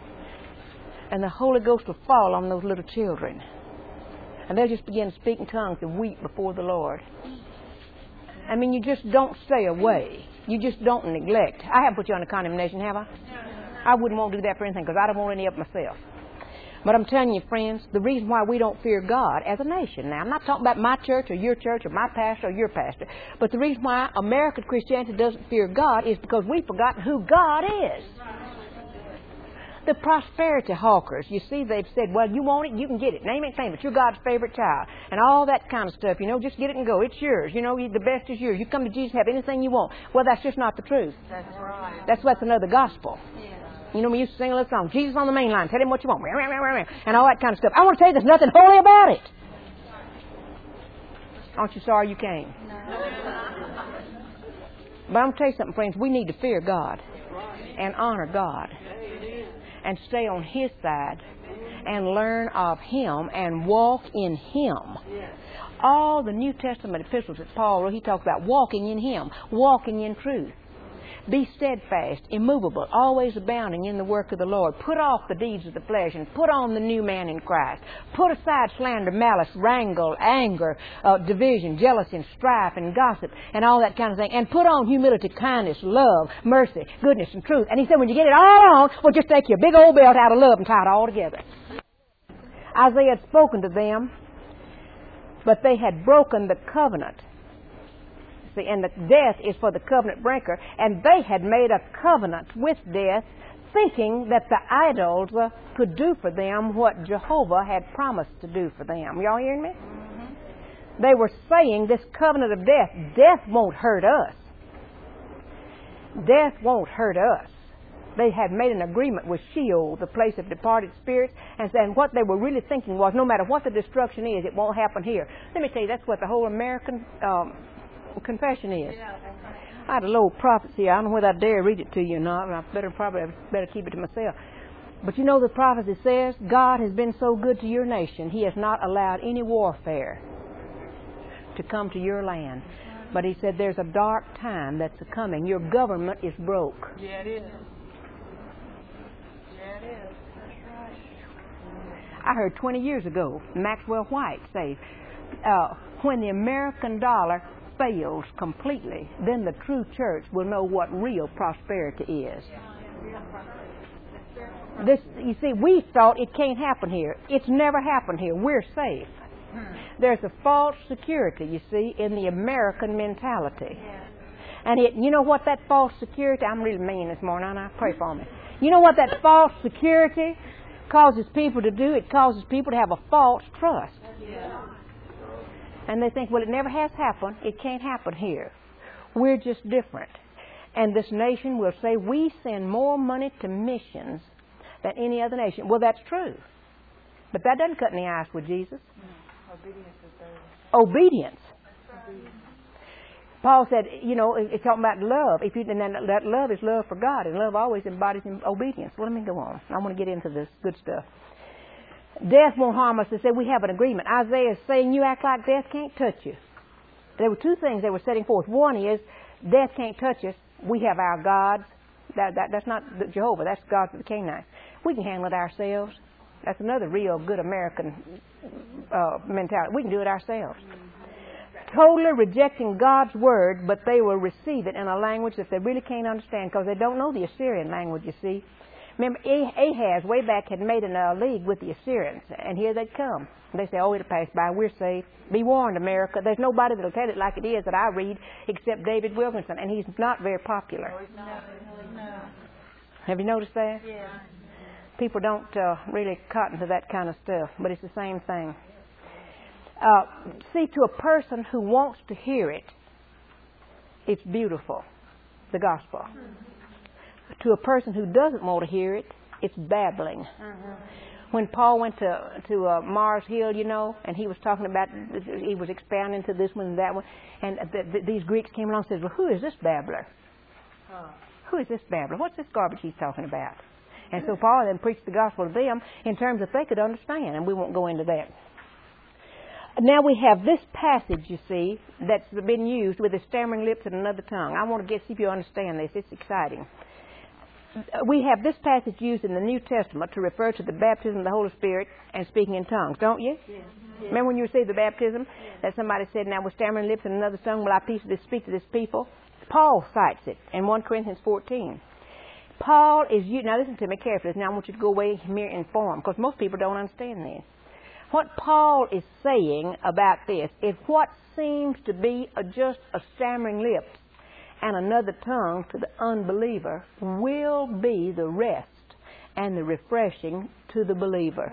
And the Holy Ghost will fall on those little children. And they'll just begin to speak in tongues and weep before the Lord. I mean, you just don't stay away. You just don't neglect. I haven't put you under condemnation, have I? I wouldn't want to do that for anything, because I don't want any of it myself. But I'm telling you, friends, the reason why we don't fear God as a nation. Now, I'm not talking about my church or my pastor or your pastor. But the reason why American Christianity doesn't fear God is because we've forgotten who God is. The prosperity hawkers, you see, they've said, well, you want it, you can get it. Name it, claim it. You're God's favorite child. And all that kind of stuff, just get it and go. It's yours. The best is yours. You come to Jesus and have anything you want. Well, that's just not the truth. That's right. That's another gospel. Yes. We used to sing a little song, Jesus on the main line, tell him what you want, and all that kind of stuff. I want to tell you, there's nothing holy about it. Aren't you sorry you came? No. But I'm going to tell you something, friends. We need to fear God and honor God. And stay on His side and learn of Him and walk in Him. All the New Testament epistles that Paul wrote, he talks about walking in Him, walking in truth. Be steadfast, immovable, always abounding in the work of the Lord. Put off the deeds of the flesh and put on the new man in Christ. Put aside slander, malice, wrangle, anger, division, jealousy, and strife, and gossip, and all that kind of thing. And put on humility, kindness, love, mercy, goodness, and truth. And he said, when you get it all on, well, just take your big old belt out of love and tie it all together. Isaiah had spoken to them, but they had broken the covenant. And the death is for the covenant breaker. And they had made a covenant with death, thinking that the idols could do for them what Jehovah had promised to do for them. Y'all hearing me? Mm-hmm. They were saying this covenant of death won't hurt us. Death won't hurt us. They had made an agreement with Sheol, the place of departed spirits, and what they were really thinking was, no matter what the destruction is, it won't happen here. Let me tell you, that's what the whole American confession is. I had a little prophecy. I don't know whether I dare read it to you or not. I probably better keep it to myself. But the prophecy says, God has been so good to your nation, He has not allowed any warfare to come to your land. But He said there's a dark time that's coming. Your government is broke. Yeah, it is. Yeah, it is. That's right. I heard 20 years ago Maxwell White say, when the American dollar fails completely, then the true church will know what real prosperity is. This, you see, we thought it can't happen here. It's never happened here. We're safe. There's a false security, you see, in the American mentality. And you know what that false security, I'm really mean this morning, and I pray for me. You know what that false security causes people to do? It causes people to have a false trust. And they think, well, it never has happened. It can't happen here. We're just different. And this nation will say, we send more money to missions than any other nation. Well, that's true. But that doesn't cut any ice with Jesus. Obedience. Paul said, it's talking about love. And then that love is love for God, and love always embodies obedience. Well, let me go on. I want to get into this good stuff. Death won't harm us. They said we have an agreement. Isaiah is saying you act like death can't touch you. There were two things they were setting forth. One is death can't touch us. We have our gods. That's not Jehovah. That's gods of the Canaanites. We can handle it ourselves. That's another real good American mentality. We can do it ourselves. Totally rejecting God's word, but they will receive it in a language that they really can't understand because they don't know the Assyrian language, you see. Remember, Ahaz, way back, had made a league with the Assyrians, and here they'd come. They say, it'll pass by, we're safe. Be warned, America. There's nobody that'll tell it like it is that I read except David Wilkinson, and he's not very popular. No. Have you noticed that? Yeah. People don't really cotton to that kind of stuff, but it's the same thing. See, to a person who wants to hear it, it's beautiful, the gospel. To a person who doesn't want to hear it, it's babbling. When Paul went to Mars Hill, and he was talking about, he was expounding to this one and that one, and these Greeks came along and said, well, who is this babbler? Who is this babbler? What's this garbage he's talking about? And so Paul then preached the gospel to them in terms that they could understand, and we won't go into that. Now we have this passage, you see, that's been used with the stammering lips and another tongue. I want to see if you understand this. It's exciting. We have this passage used in the New Testament to refer to the baptism of the Holy Spirit and speaking in tongues, don't you? Yes. Remember when you received the baptism that somebody said, now with stammering lips and another tongue will I speak to this people? Paul cites it in 1 Corinthians 14. Paul is, now listen to me carefully. Now I want you to go away here informed because most people don't understand this. What Paul is saying about this is what seems to be just a stammering lips and another tongue to the unbeliever will be the rest and the refreshing to the believer.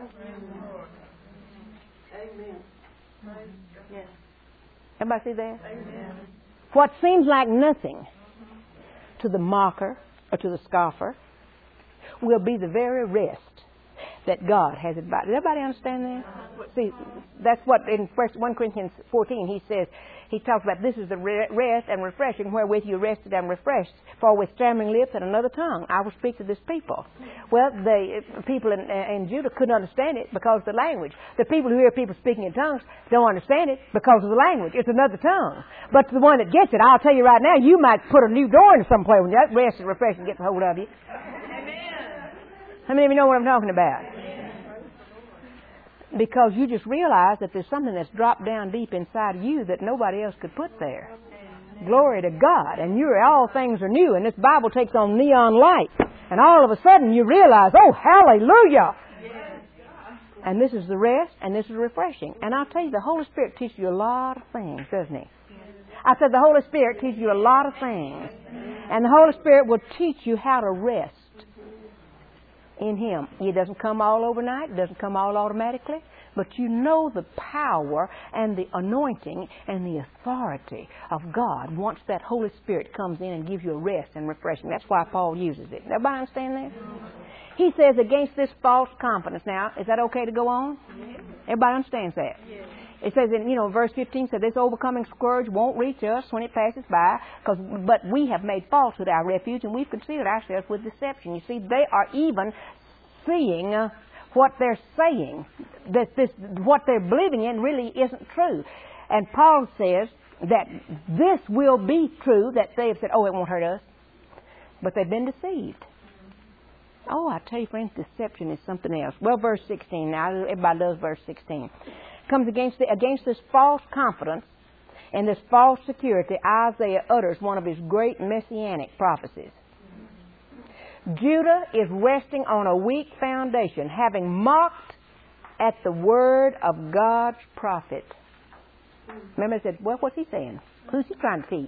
Amen. Yes. Everybody see that? Amen. What seems like nothing to the mocker or to the scoffer will be the very rest that God has invited. Does everybody understand that? See, that's what in 1 Corinthians 14 he says, he talks about this is the rest and refreshing wherewith you rested and refreshed. For with stammering lips and another tongue I will speak to this people. Well, the people in Judah couldn't understand it because of the language. The people who hear people speaking in tongues don't understand it because of the language. It's another tongue. But the one that gets it, I'll tell you right now, you might put a new door in some place when that rest and refreshing gets a hold of you. How many of you know what I'm talking about? Because you just realize that there's something that's dropped down deep inside you that nobody else could put there. Glory to God. And all things are new. And this Bible takes on neon light. And all of a sudden you realize, oh, hallelujah. And this is the rest and this is refreshing. And I'll tell you, the Holy Spirit teaches you a lot of things, doesn't He? I said the Holy Spirit teaches you a lot of things. And the Holy Spirit will teach you how to rest in Him. It doesn't come all overnight. It doesn't come all automatically. But you know the power and the anointing and the authority of God once that Holy Spirit comes in and gives you a rest and refreshing. That's why Paul uses it. Everybody understand that? He says against this false confidence. Now, is that okay to go on? Everybody understands that? It says in, verse 15 says this overcoming scourge won't reach us when it passes by, but we have made falsehood our refuge and we've concealed ourselves with deception. You see, they are even seeing what they're saying, that what they're believing in really isn't true. And Paul says that this will be true, that they have said, oh, it won't hurt us. But they've been deceived. Oh, I tell you, friends, deception is something else. Well, verse 16 now, everybody loves verse 16. Comes against this false confidence and this false security, Isaiah utters one of his great messianic prophecies. Judah is resting on a weak foundation, having mocked at the word of God's prophet. Remember, I said, well, what's he saying? Who's he trying to teach?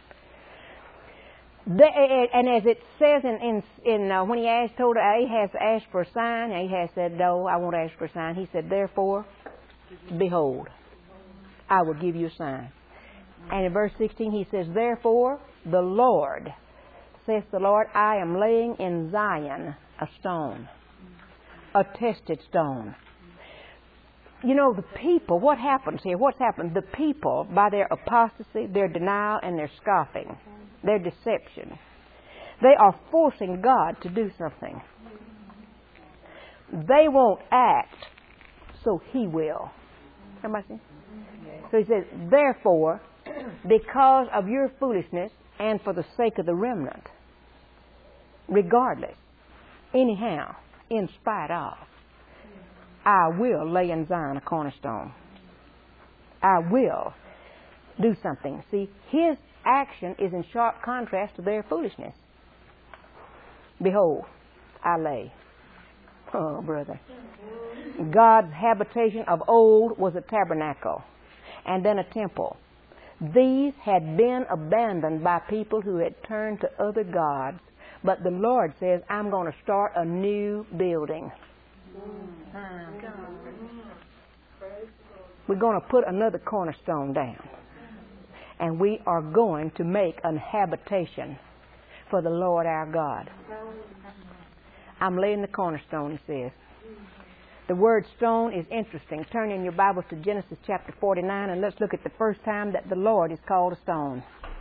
And as it says when he told Ahaz to ask for a sign, Ahaz said, no, I won't ask for a sign. He said, therefore, behold, I will give you a sign. And in verse 16 he says, therefore, the Lord, saith the Lord, I am laying in Zion a stone, a tested stone. You know, the people, what happens here? What's happened? The people, by their apostasy, their denial, and their scoffing, their deception, they are forcing God to do something. They won't act, so He will. Somebody see? So He says, therefore, because of your foolishness and for the sake of the remnant, regardless, anyhow, in spite of, I will lay in Zion a cornerstone. I will do something. See, His action is in sharp contrast to their foolishness. Behold, I lay. Oh, brother. God's habitation of old was a tabernacle and then a temple. These had been abandoned by people who had turned to other gods. But the Lord says, I'm going to start a new building. We're going to put another cornerstone down. And we are going to make an habitation for the Lord our God. I'm laying the cornerstone, he says. The word stone is interesting. Turn in your Bibles to Genesis chapter 49 and let's look at the first time that the Lord is called a stone.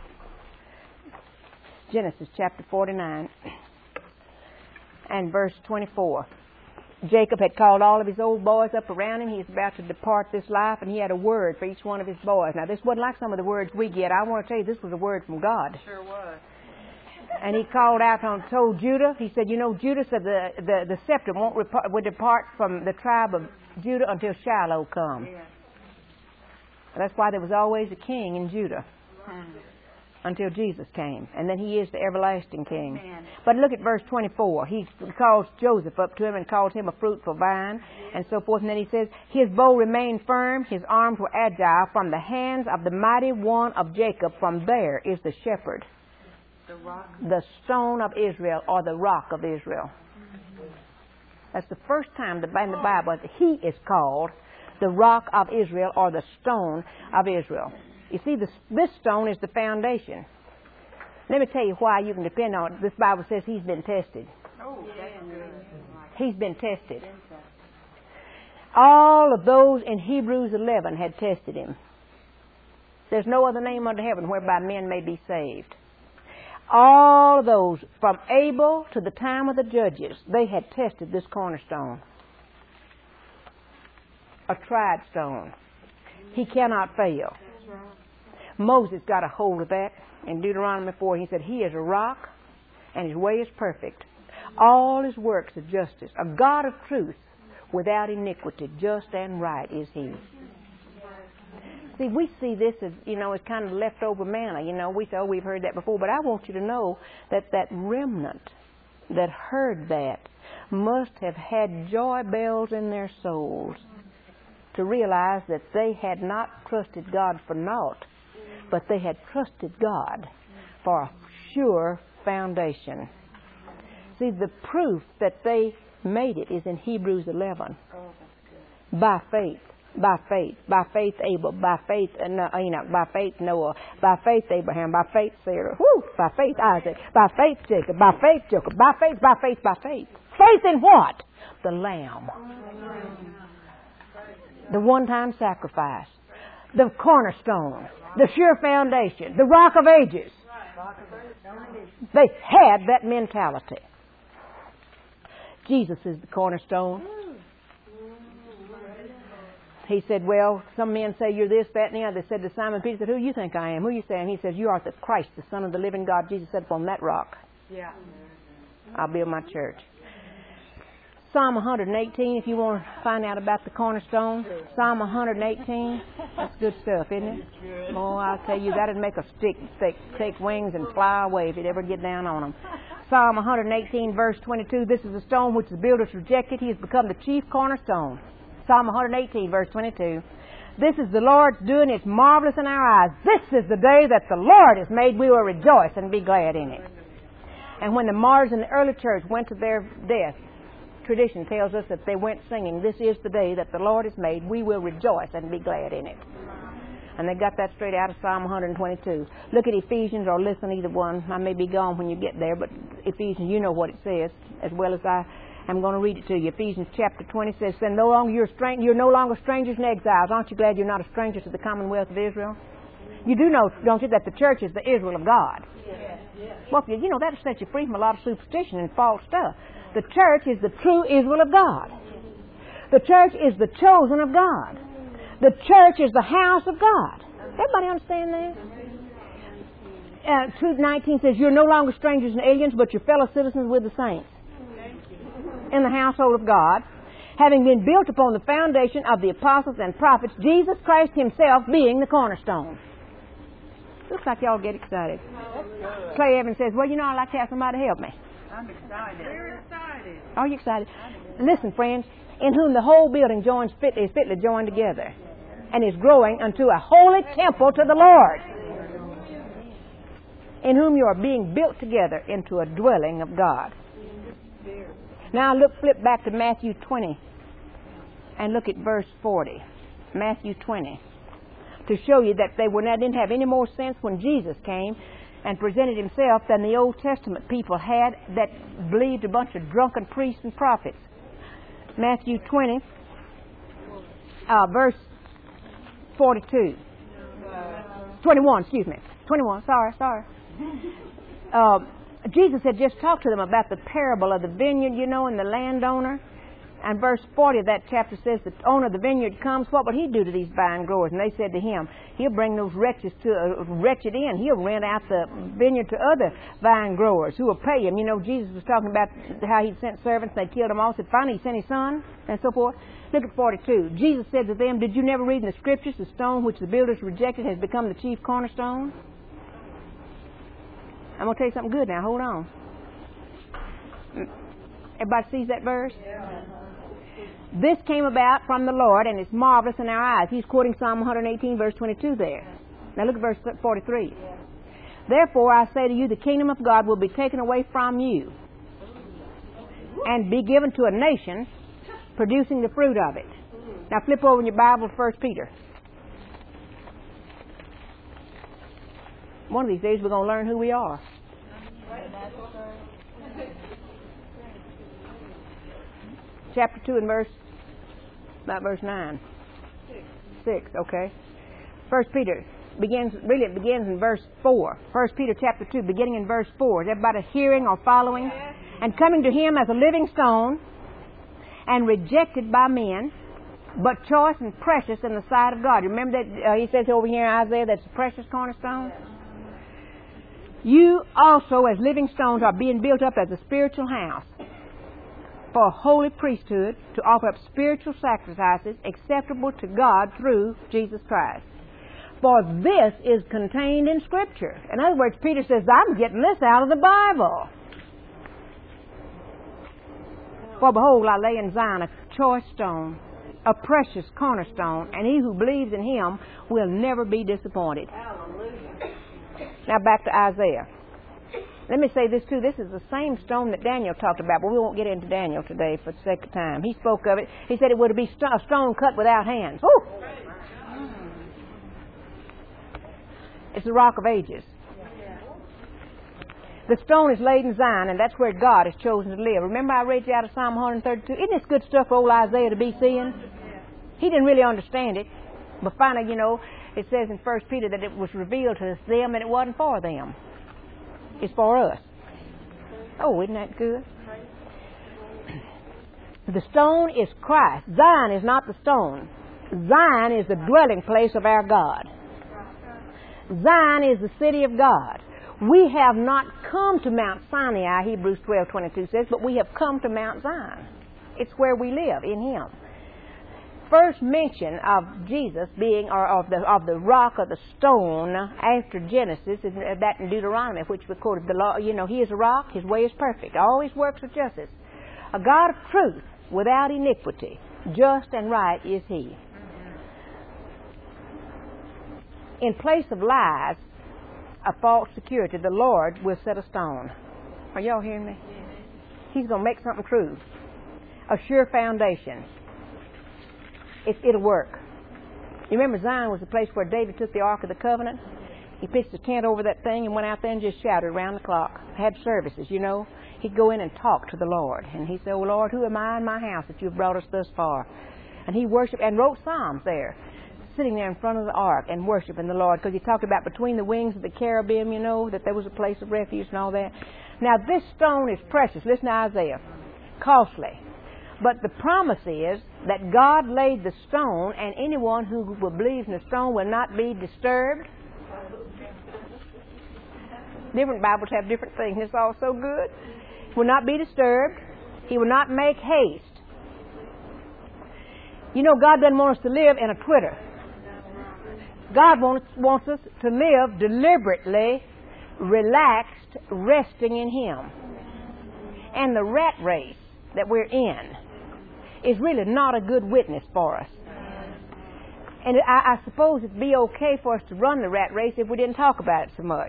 Genesis chapter 49 and verse 24. Jacob had called all of his old boys up around him. He was about to depart this life, and he had a word for each one of his boys. Now, this wasn't like some of the words we get. I want to tell you, this was a word from God. Sure was. And he called out and told Judah, he said, you know, Judah said the scepter would depart from the tribe of Judah until Shiloh come. Yeah. That's why there was always a king in Judah. Until Jesus came. And then He is the everlasting King. Amen. But look at verse 24. He calls Joseph up to him and calls him a fruitful vine and so forth. And then he says, his bow remained firm, his arms were agile from the hands of the mighty one of Jacob. From there is the shepherd. The rock. The stone of Israel, or the rock of Israel. That's the first time in the Bible that He is called the rock of Israel, or the stone of Israel. You see, this stone is the foundation. Let me tell you why you can depend on it. This Bible says He's been tested. Oh, that's good. He's been tested. All of those in Hebrews 11 had tested Him. There's no other name under heaven whereby men may be saved. All of those, from Abel to the time of the judges, they had tested this cornerstone. A tried stone. He cannot fail. Moses got a hold of that in Deuteronomy 4. He said, He is a rock and His way is perfect. All His works are justice. A God of truth without iniquity. Just and right is He. See, we see this as, as kind of leftover manna. We say, we've heard that before. But I want you to know that that remnant that heard that must have had joy bells in their souls to realize that they had not trusted God for naught, but they had trusted God for a sure foundation. See, the proof that they made it is in Hebrews 11. By faith. By faith. By faith Abel. By faith Enoch. By faith Noah. By faith Abraham. By faith Sarah. By faith Isaac. By faith Jacob. By faith Jacob. By faith, by faith, by faith. Faith in what? The Lamb. The one-time sacrifice. The cornerstone. The sure foundation. The rock of ages. They had that mentality. Jesus is the cornerstone. He said, well, some men say you're this, that, and the other. They said to Simon Peter, said, who do you think I am? Who are you saying? He says, you are the Christ, the Son of the living God. Jesus said, upon that rock, I'll build my church. Psalm 118, if you want to find out about the cornerstone. Psalm 118, that's good stuff, isn't it? Oh, I'll tell you, that'd make a stick take wings and fly away if you'd ever get down on them. Psalm 118, verse 22, this is the stone which the builders rejected. He has become the chief cornerstone. Psalm 118, verse 22. This is the Lord's doing. It's marvelous in our eyes. This is the day that the Lord has made. We will rejoice and be glad in it. And when the martyrs in the early church went to their death, tradition tells us that they went singing, this is the day that the Lord has made. We will rejoice and be glad in it. And they got that straight out of Psalm 122. Look at Ephesians or listen either one. I may be gone when you get there, but Ephesians, you know what it says as well as I am going to read it to you. Ephesians chapter 20 says, "Then no longer you're no longer strangers and exiles." Aren't you glad you're not a stranger to the commonwealth of Israel? You do know, don't you, that the church is the Israel of God? Yes. Well, you know, that'll set you free from a lot of superstition and false stuff. The church is the true Israel of God. The church is the chosen of God. The church is the house of God. Everybody understand that? 2:19 says, "You're no longer strangers and aliens, but you're fellow citizens with the saints in the household of God, having been built upon the foundation of the apostles and prophets, Jesus Christ Himself being the cornerstone." Looks like y'all get excited. Clay Evans says, "Well, you know, I'd like to have somebody help me." I'm excited. We're excited. Are you excited? Listen, friends, in whom the whole building is fitly joined together, and is growing unto a holy temple to the Lord, in whom you are being built together into a dwelling of God. Now flip back to Matthew 20 and look at verse 40. Matthew 20. To show you that they didn't have any more sense when Jesus came and presented Himself than the Old Testament people had that believed a bunch of drunken priests and prophets. Matthew 20, verse 42. 21, excuse me. 21, sorry. Jesus had just talked to them about the parable of the vineyard, you know, and the landowner. And verse 40 of that chapter says, the owner of the vineyard comes, what would he do to these vine growers? And they said to him, he'll bring those wretched in. He'll rent out the vineyard to other vine growers who will pay him. You know, Jesus was talking about how He'd sent servants, they killed them all. Said, finally He sent His Son, and so forth. Look at 42. Jesus said to them, "Did you never read in the Scriptures, the stone which the builders rejected has become the chief cornerstone?" I'm going to tell you something good now. Hold on. Everybody sees that verse? Yeah. This came about from the Lord, and it's marvelous in our eyes. He's quoting Psalm 118, verse 22 there. Now look at verse 43. Yeah. "Therefore I say to you, the kingdom of God will be taken away from you and be given to a nation producing the fruit of it." Now flip over in your Bible to 1 Peter. One of these days we're going to learn who we are. Chapter 2 and verse 9. 6, okay. 1 Peter begins in verse 4. 1 Peter chapter 2, beginning in verse 4. Is everybody hearing or following? "And coming to Him as a living stone, and rejected by men, but choice and precious in the sight of God." You remember that He says over here in Isaiah that's a precious cornerstone? "You also as living stones are being built up as a spiritual house, for a holy priesthood, to offer up spiritual sacrifices acceptable to God through Jesus Christ. For this is contained in Scripture." In other words, Peter says, I'm getting this out of the Bible. "For behold, I lay in Zion a choice stone, a precious cornerstone, and he who believes in Him will never be disappointed." Hallelujah. Now back to Isaiah. Let me say this too. This is the same stone that Daniel talked about, but we won't get into Daniel today for the sake of time. He spoke of it. He said it would be a stone cut without hands. Woo! It's the Rock of Ages. The stone is laid in Zion, and that's where God has chosen to live. Remember I read you out of Psalm 132? Isn't this good stuff for old Isaiah to be seeing? He didn't really understand it. But finally, you know, it says in 1 Peter that it was revealed to them and it wasn't for them. It's for us. Oh, isn't that good? The stone is Christ. Zion is not the stone. Zion is the dwelling place of our God. Zion is the city of God. We have not come to Mount Sinai, Hebrews 12:22 says, but we have come to Mount Zion. It's where we live, in Him. first mention of Jesus being, or of the rock or the stone after Genesis is that in Deuteronomy, which recorded the law. You know, He is a rock, His way is perfect, all His works are justice. A God of truth, without iniquity, just and right is He. In place of lies, a false security, the Lord will set a stone. Are y'all hearing me? He's going to make something true. A sure foundation. It'll work. You remember Zion was the place where David took the Ark of the Covenant? He pitched a tent over that thing and went out there and just shouted around the clock. Had services, you know. He'd go in and talk to the Lord. And he said, "Oh, Lord, who am I in my house that you've brought us thus far?" And he worshiped and wrote psalms there, sitting there in front of the ark and worshiping the Lord, because he talked about between the wings of the cherubim, you know, that there was a place of refuge and all that. Now, this stone is precious. Listen to Isaiah. Costly. But the promise is that God laid the stone, and anyone who believes in the stone will not be disturbed. Different Bibles have different things. It's all so good. Will not be disturbed. He will not make haste. You know, God doesn't want us to live in a twitter. God wants us to live deliberately, relaxed, resting in Him. And the rat race that we're in is really not a good witness for us. And I suppose it'd be okay for us to run the rat race if we didn't talk about it so much.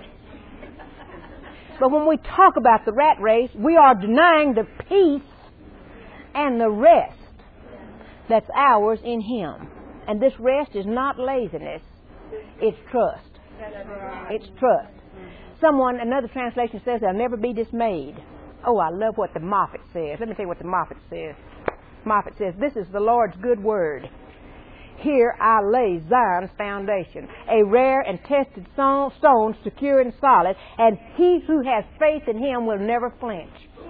But when we talk about the rat race, we are denying the peace and the rest that's ours in Him. And this rest is not laziness, it's trust. It's trust. Another translation says, "I'll never be dismayed." Oh, I love what the Moffat says. Let me tell you what the Moffat says. Moffat says, "This is the Lord's good word. Here I lay Zion's foundation, a rare and tested stone, secure and solid, and he who has faith in Him will never flinch."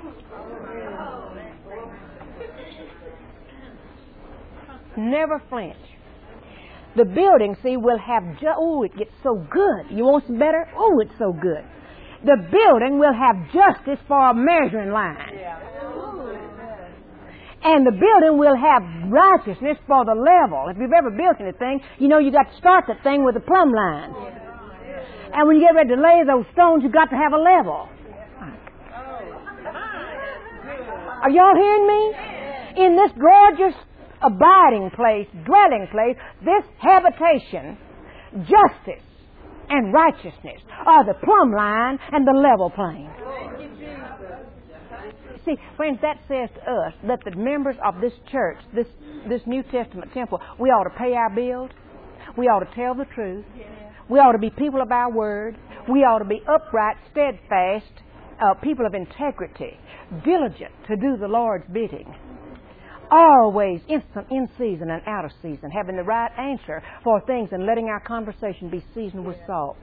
Never flinch. The building, see, will have, it gets so good. You want some better? Oh, it's so good. The building will have justice for a measuring line. And the building will have righteousness for the level. If you've ever built anything, you know you got to start that thing with a plumb line. And when you get ready to lay those stones, you've got to have a level. Are y'all hearing me? In this gorgeous abiding place, dwelling place, this habitation, justice and righteousness are the plumb line and the level plane. See, friends, that says to us that the members of this church, this New Testament temple, we ought to pay our bills. We ought to tell the truth. We ought to be people of our word. We ought to be upright, steadfast, people of integrity, diligent to do the Lord's bidding. Always instant, in season and out of season, having the right answer for things and letting our conversation be seasoned with salt.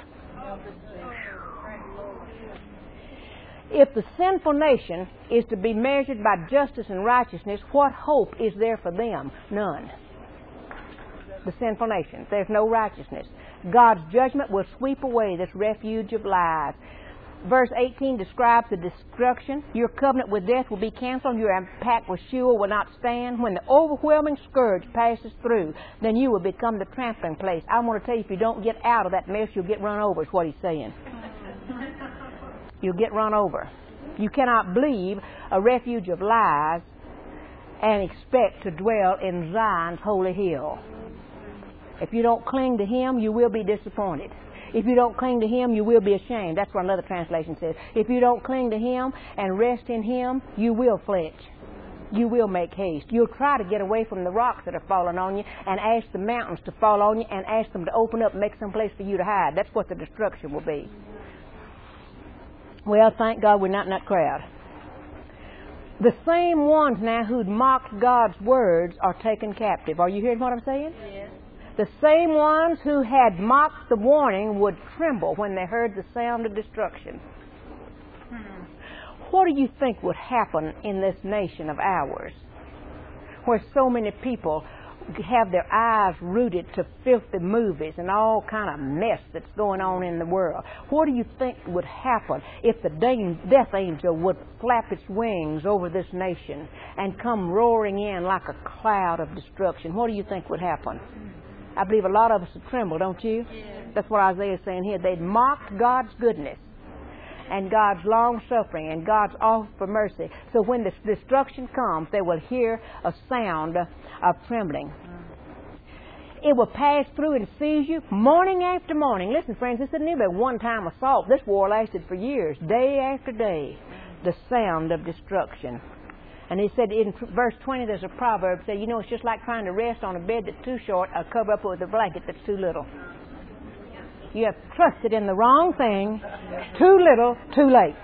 If the sinful nation is to be measured by justice and righteousness, what hope is there for them? None. The sinful nation. There's no righteousness. God's judgment will sweep away this refuge of lies. Verse 18 describes the destruction. Your covenant with death will be canceled. Your pact with Sheol will not stand. When the overwhelming scourge passes through, then you will become the trampling place. I want to tell you, if you don't get out of that mess, you'll get run over, is what he's saying. You'll get run over. You cannot believe a refuge of lies and expect to dwell in Zion's holy hill. If you don't cling to Him, you will be disappointed. If you don't cling to Him, you will be ashamed. That's what another translation says. If you don't cling to Him and rest in Him, you will flinch. You will make haste. You'll try to get away from the rocks that are falling on you and ask the mountains to fall on you and ask them to open up and make some place for you to hide. That's what the destruction will be. Well, thank God we're not in that crowd. The same ones now who'd mocked God's words are taken captive. Are you hearing what I'm saying? Yes. The same ones who had mocked the warning would tremble when they heard the sound of destruction. What do you think would happen in this nation of ours, where so many people have their eyes rooted to filthy movies and all kind of mess that's going on in the world. What do you think would happen if the death angel would flap its wings over this nation and come roaring in like a cloud of destruction? What do you think would happen? I believe a lot of us would tremble, don't you? Yes. That's what Isaiah's saying here. They'd mocked God's goodness and God's long-suffering and God's offer for mercy. So when this destruction comes, they will hear a sound of trembling. It will pass through and seize you morning after morning. Listen, friends, this isn't even a one-time assault. This war lasted for years, day after day, the sound of destruction. And he said in verse 20, there's a proverb that, you know, it's just like trying to rest on a bed that's too short or cover up with a blanket that's too little. You have trusted in the wrong thing. Too little, too late.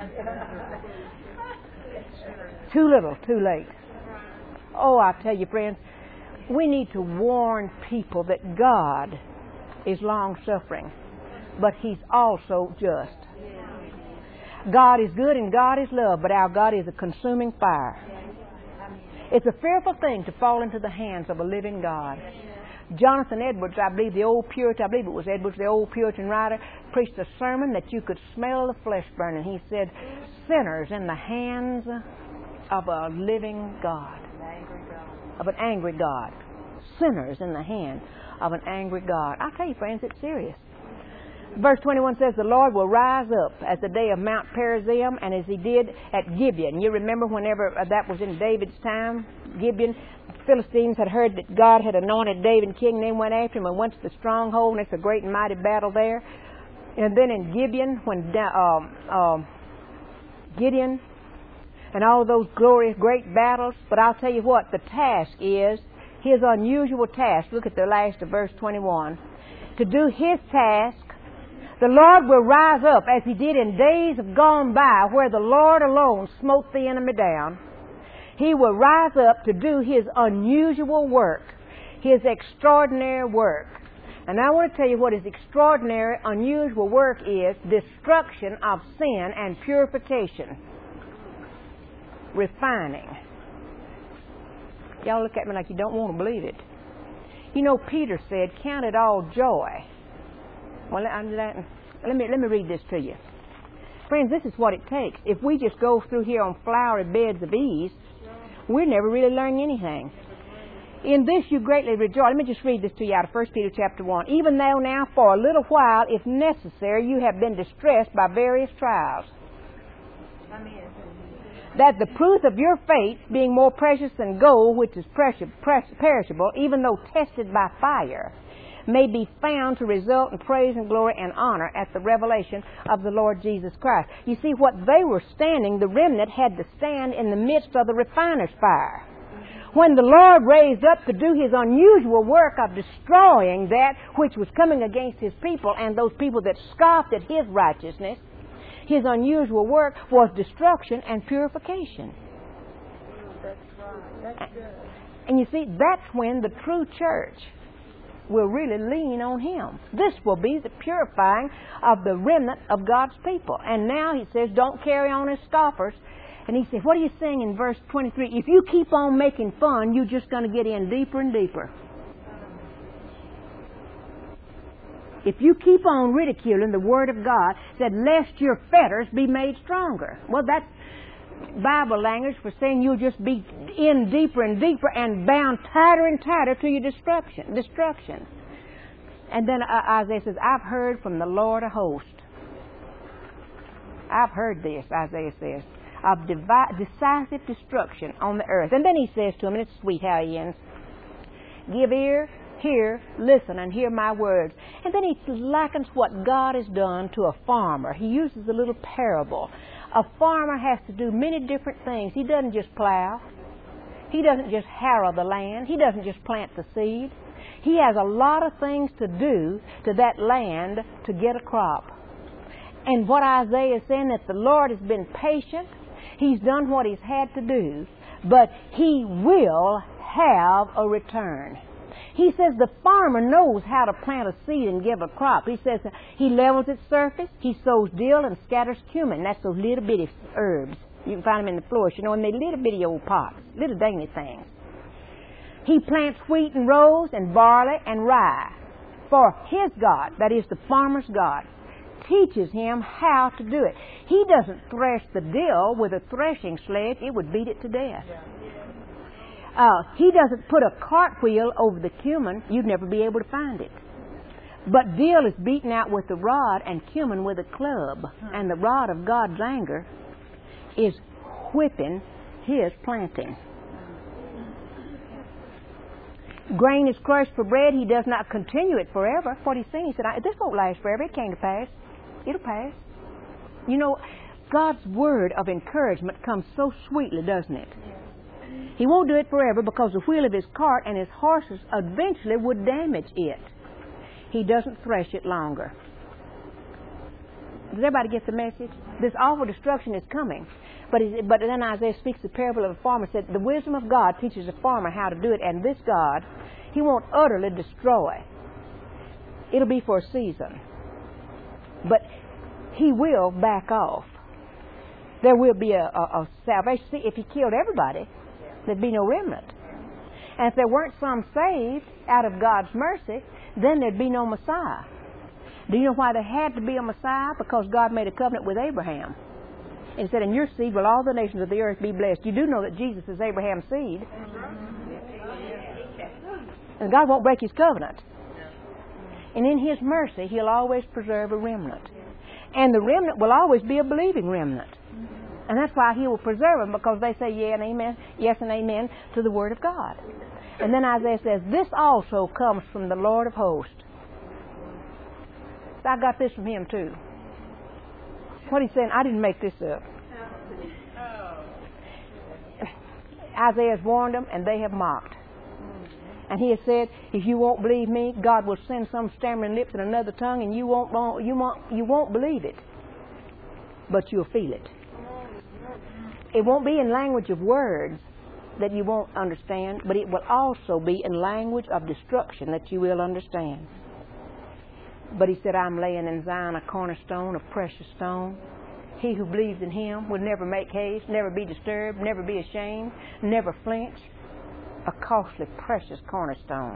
Too little, too late. Oh, I tell you, friends, we need to warn people that God is long-suffering, but He's also just. God is good and God is love, but our God is a consuming fire. It's a fearful thing to fall into the hands of a living God. Jonathan Edwards, I believe it was Edwards, the old Puritan writer, preached a sermon that you could smell the flesh burning. He said, sinners in the hands of a living God. Of an angry God. Sinners in the hand of an angry God. I tell you, friends, it's serious. Verse 21 says, the Lord will rise up as the day of Mount Perazim and as He did at Gibeon. You remember whenever that was in David's time, Gibeon, the Philistines had heard that God had anointed David king. They went after him and went to the stronghold, and it's a great and mighty battle there. And then in Gibeon, when Gideon and all those glorious great battles. But I'll tell you what, the task is, his unusual task. Look at the last of verse 21. To do His task, the Lord will rise up as He did in days of gone by, where the Lord alone smote the enemy down. He will rise up to do His unusual work, His extraordinary work. And I want to tell you what His extraordinary, unusual work is: destruction of sin and purification. Refining. Y'all look at me like you don't want to believe it. You know, Peter said, count it all joy. Well, let me read this to you. Friends, this is what it takes. If we just go through here on flowery beds of ease, we're never really learning anything. In this you greatly rejoice. Let me just read this to you out of 1 Peter chapter 1. Even though now for a little while, if necessary, you have been distressed by various trials. Amen. That the proof of your faith, being more precious than gold, which is perishable, even though tested by fire, may be found to result in praise and glory and honor at the revelation of the Lord Jesus Christ. You see, what they were standing, the remnant had to stand in the midst of the refiner's fire. When the Lord raised up to do His unusual work of destroying that which was coming against His people and those people that scoffed at His righteousness, His unusual work was destruction and purification. That's right. That's good. And you see, that's when the true church will really lean on Him. This will be the purifying of the remnant of God's people. And now He says, don't carry on as scoffers. And He says, what are you saying in verse 23? If you keep on making fun, you're just going to get in deeper and deeper. If you keep on ridiculing the Word of God, said, lest your fetters be made stronger. Well, that's Bible language for saying you'll just be in deeper and deeper and bound tighter and tighter to your destruction. And then Isaiah says, I've heard from the Lord of hosts. I've heard this, Isaiah says, of decisive destruction on the earth. And then he says to him, and it's sweet how he ends, give ear, hear, listen, and hear my words. And then he likens what God has done to a farmer. He uses a little parable. A farmer has to do many different things. He doesn't just plow. He doesn't just harrow the land. He doesn't just plant the seed. He has a lot of things to do to that land to get a crop. And what Isaiah is saying, that the Lord has been patient. He's done what He's had to do, but He will have a return. He says the farmer knows how to plant a seed and give a crop. He says he levels its surface, he sows dill and scatters cumin. That's those little bitty herbs. You can find them in the floors, you know, in the little bitty old pots, little dainty things. He plants wheat and rows and barley and rye. For his God, that is the farmer's God, teaches him how to do it. He doesn't thresh the dill with a threshing sledge. It would beat it to death. He doesn't put a cartwheel over the cumin. You'd never be able to find it. But dill is beaten out with a rod and cumin with a club. And the rod of God's anger is whipping his planting. Grain is crushed for bread. He does not continue it forever. What he's saying, he said, this won't last forever. It came to pass. It'll pass. You know, God's word of encouragement comes so sweetly, doesn't it? He won't do it forever because the wheel of his cart and his horses eventually would damage it. He doesn't thresh it longer. Does everybody get the message? This awful destruction is coming. But then Isaiah speaks the parable of a farmer, said the wisdom of God teaches a farmer how to do it, and this God, he won't utterly destroy. It'll be for a season. But he will back off. There will be a salvation. See, if he killed everybody, there'd be no remnant. And if there weren't some saved out of God's mercy, then there'd be no Messiah. Do you know why there had to be a Messiah? Because God made a covenant with Abraham. And said, in your seed will all the nations of the earth be blessed. You do know that Jesus is Abraham's seed. And God won't break his covenant. And in his mercy, he'll always preserve a remnant. And the remnant will always be a believing remnant. And that's why he will preserve them, because they say yeah and amen, yes and amen to the word of God. And then Isaiah says, this also comes from the Lord of hosts. So I got this from him too. What he's saying, I didn't make this up. Isaiah has warned them, and they have mocked. And he has said, if you won't believe me, God will send some stammering lips and another tongue, and you won't believe it, but you'll feel it. It won't be in language of words that you won't understand, but it will also be in language of destruction that you will understand. But he said, I'm laying in Zion a cornerstone, a precious stone. He who believes in him will never make haste, never be disturbed, never be ashamed, never flinch. A costly, precious cornerstone.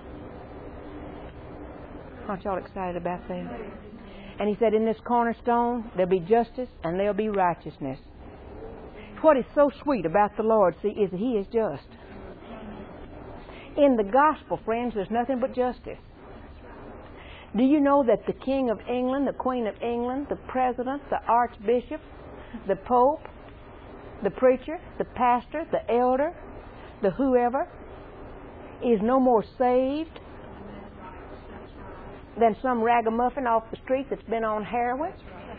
Aren't y'all excited about that? And he said, in this cornerstone, there'll be justice and there'll be righteousness. What is so sweet about the Lord, see, is that he is just. In the gospel, friends, there's nothing but justice. Do you know that the King of England, the Queen of England, the President, the Archbishop, the Pope, the preacher, the pastor, the elder, the whoever, is no more saved than some ragamuffin off the street that's been on heroin?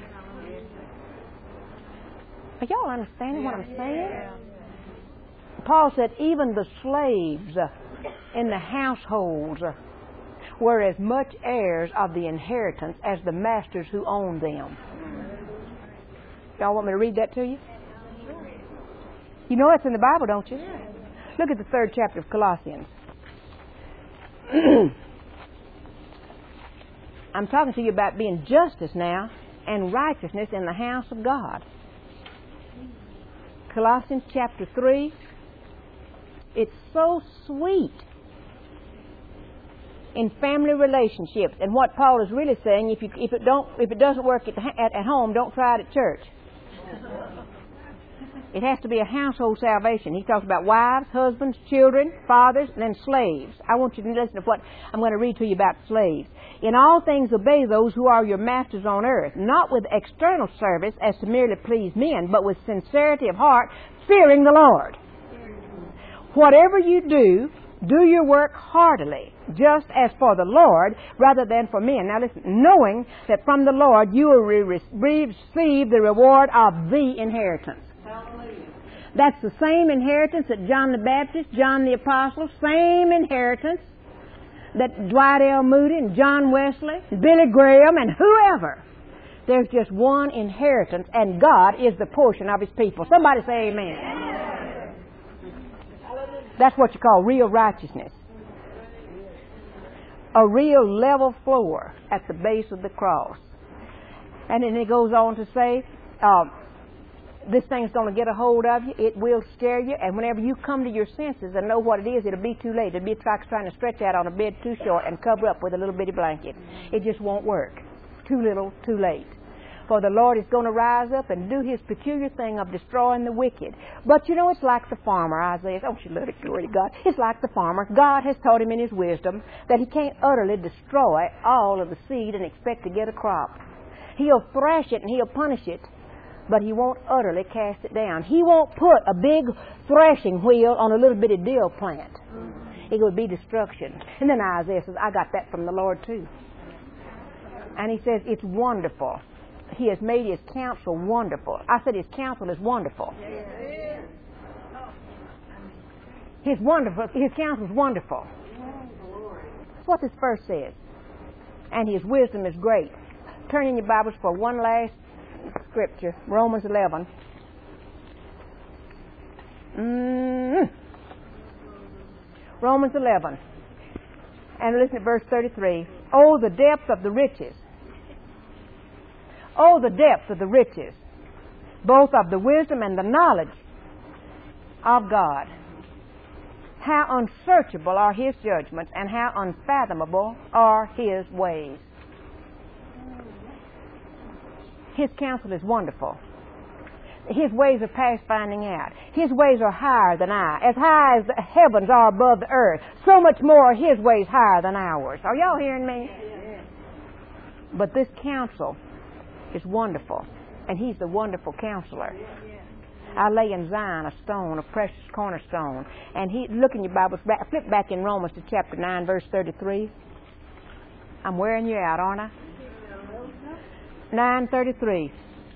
Are y'all understanding what I'm saying? Paul said even the slaves in the households were as much heirs of the inheritance as the masters who owned them. Y'all want me to read that to you? You know that's in the Bible, don't you? Look at the 3rd chapter of Colossians. I'm talking to you about being justice now and righteousness in the house of God. Colossians chapter 3. It's so sweet in family relationships. And what Paul is really saying, if it doesn't work at home, don't try it at church. It has to be a household salvation. He talks about wives, husbands, children, fathers, and then slaves. I want you to listen to what I'm going to read to you about slaves. In all things obey those who are your masters on earth, not with external service as to merely please men, but with sincerity of heart, fearing the Lord. Whatever you do, do your work heartily, just as for the Lord, rather than for men. Now listen, knowing that from the Lord you will receive the reward of the inheritance. That's the same inheritance that John the Baptist, John the Apostle, same inheritance that Dwight L. Moody and John Wesley, and Billy Graham and whoever. There's just one inheritance, and God is the portion of His people. Somebody say amen. That's what you call real righteousness. A real level floor at the base of the cross. And then it goes on to say, this thing's going to get a hold of you. It will scare you. And whenever you come to your senses and know what it is, it'll be too late. It'll be like trying to stretch out on a bed too short and cover up with a little bitty blanket. It just won't work. Too little, too late. For the Lord is going to rise up and do His peculiar thing of destroying the wicked. But you know, it's like the farmer, Isaiah. Oh, she love it, glory to God. It's like the farmer. God has taught him in His wisdom that he can't utterly destroy all of the seed and expect to get a crop. He'll thrash it and He'll punish it, but He won't utterly cast it down. He won't put a big thrashing wheel on a little bitty dill plant. It would be destruction. And then Isaiah says, I got that from the Lord too. And he says, it's wonderful. He has made His counsel wonderful. I said His counsel is wonderful. His counsel is wonderful. That's what this verse says. And His wisdom is great. Turn in your Bibles for one last scripture, Romans 11. Romans 11. And listen to verse 33. Oh, the depth of the riches. Oh, the depth of the riches, both of the wisdom and the knowledge of God. How unsearchable are His judgments, and how unfathomable are His ways. His counsel is wonderful. His ways are past finding out. His ways are higher than I. As high as the heavens are above the earth, so much more are His ways higher than ours. Are y'all hearing me? But this counsel is wonderful, and He's the wonderful counselor. I lay in Zion a stone, a precious cornerstone. And look in your Bibles, flip back in Romans to chapter 9, verse 33. I'm wearing you out, aren't I? 9:33.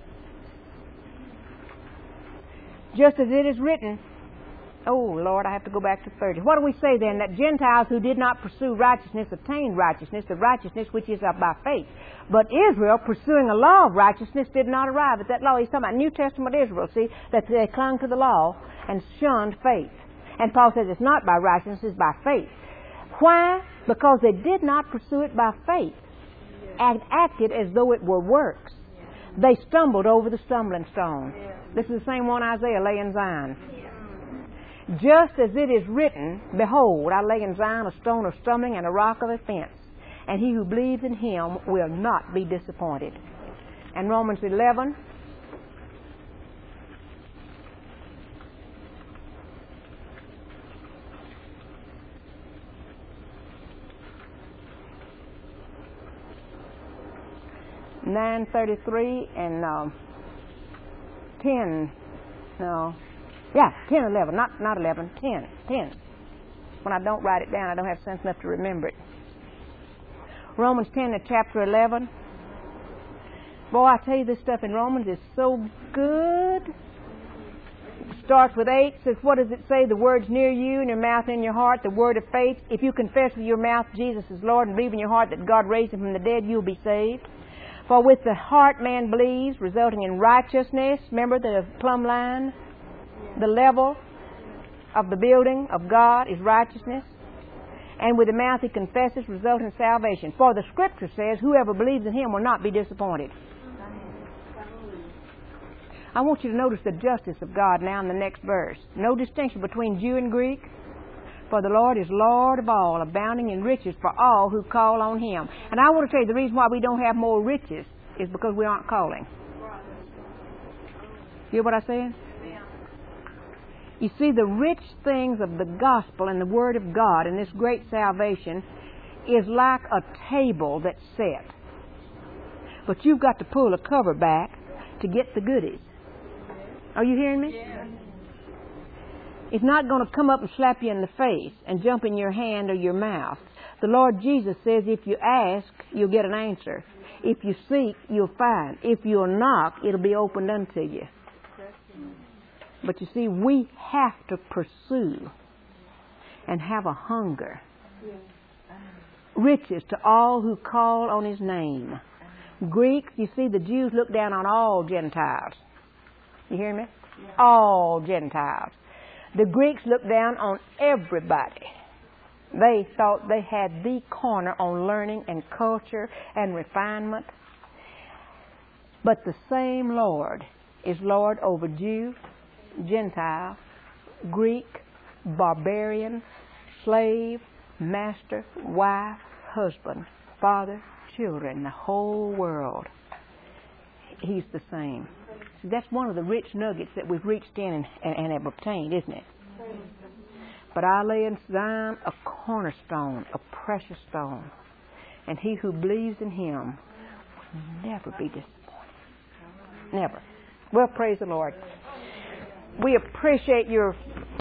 Just as it is written, oh Lord, I have to go back to 30. What do we say then? That Gentiles who did not pursue righteousness obtained righteousness, the righteousness which is by faith. But Israel, pursuing a law of righteousness, did not arrive at that law. He's talking about New Testament Israel, see, that they clung to the law and shunned faith. And Paul says it's not by righteousness, it's by faith. Why? Because they did not pursue it by faith and acted as though it were works. They stumbled over the stumbling stone. This is the same one Isaiah lay in Zion. Just as it is written, behold, I lay in Zion a stone of stumbling and a rock of offense, and he who believes in Him will not be disappointed. And Romans 11, (9:33) and 10. No. Yeah, 10, 11, not 11, 10. When I don't write it down, I don't have sense enough to remember it. Romans 10 and chapter 11. Boy, I tell you, this stuff in Romans is so good. It starts with 8, says, what does it say? The word's near you, in your mouth and in your heart, the word of faith. If you confess with your mouth Jesus is Lord and believe in your heart that God raised Him from the dead, you'll be saved. For with the heart man believes, resulting in righteousness. Remember the plumb line? The level of the building of God is righteousness. And with the mouth he confesses, resulting in salvation. For the Scripture says, whoever believes in Him will not be disappointed. I want you to notice the justice of God now in the next verse. No distinction between Jew and Greek. For the Lord is Lord of all, abounding in riches for all who call on Him. And I want to tell you, the reason why we don't have more riches is because we aren't calling. You hear what I'm saying? You see, the rich things of the gospel and the Word of God and this great salvation is like a table that's set. But you've got to pull the cover back to get the goodies. Are you hearing me? Yeah. It's not going to come up and slap you in the face and jump in your hand or your mouth. The Lord Jesus says if you ask, you'll get an answer. If you seek, you'll find. If you'll knock, it'll be opened unto you. But you see, we have to pursue and have a hunger. Riches to all who call on His name. Greeks, you see, the Jews look down on all Gentiles. You hear me? All Gentiles. The Greeks looked down on everybody. They thought they had the corner on learning and culture and refinement. But the same Lord is Lord over Jew, Gentile, Greek, barbarian, slave, master, wife, husband, father, children, the whole world. He's the same. So that's one of the rich nuggets that we've reached in and have obtained, isn't it? But I lay in Zion a cornerstone, a precious stone. And he who believes in him will never be disappointed. Never. Well, praise the Lord. We appreciate your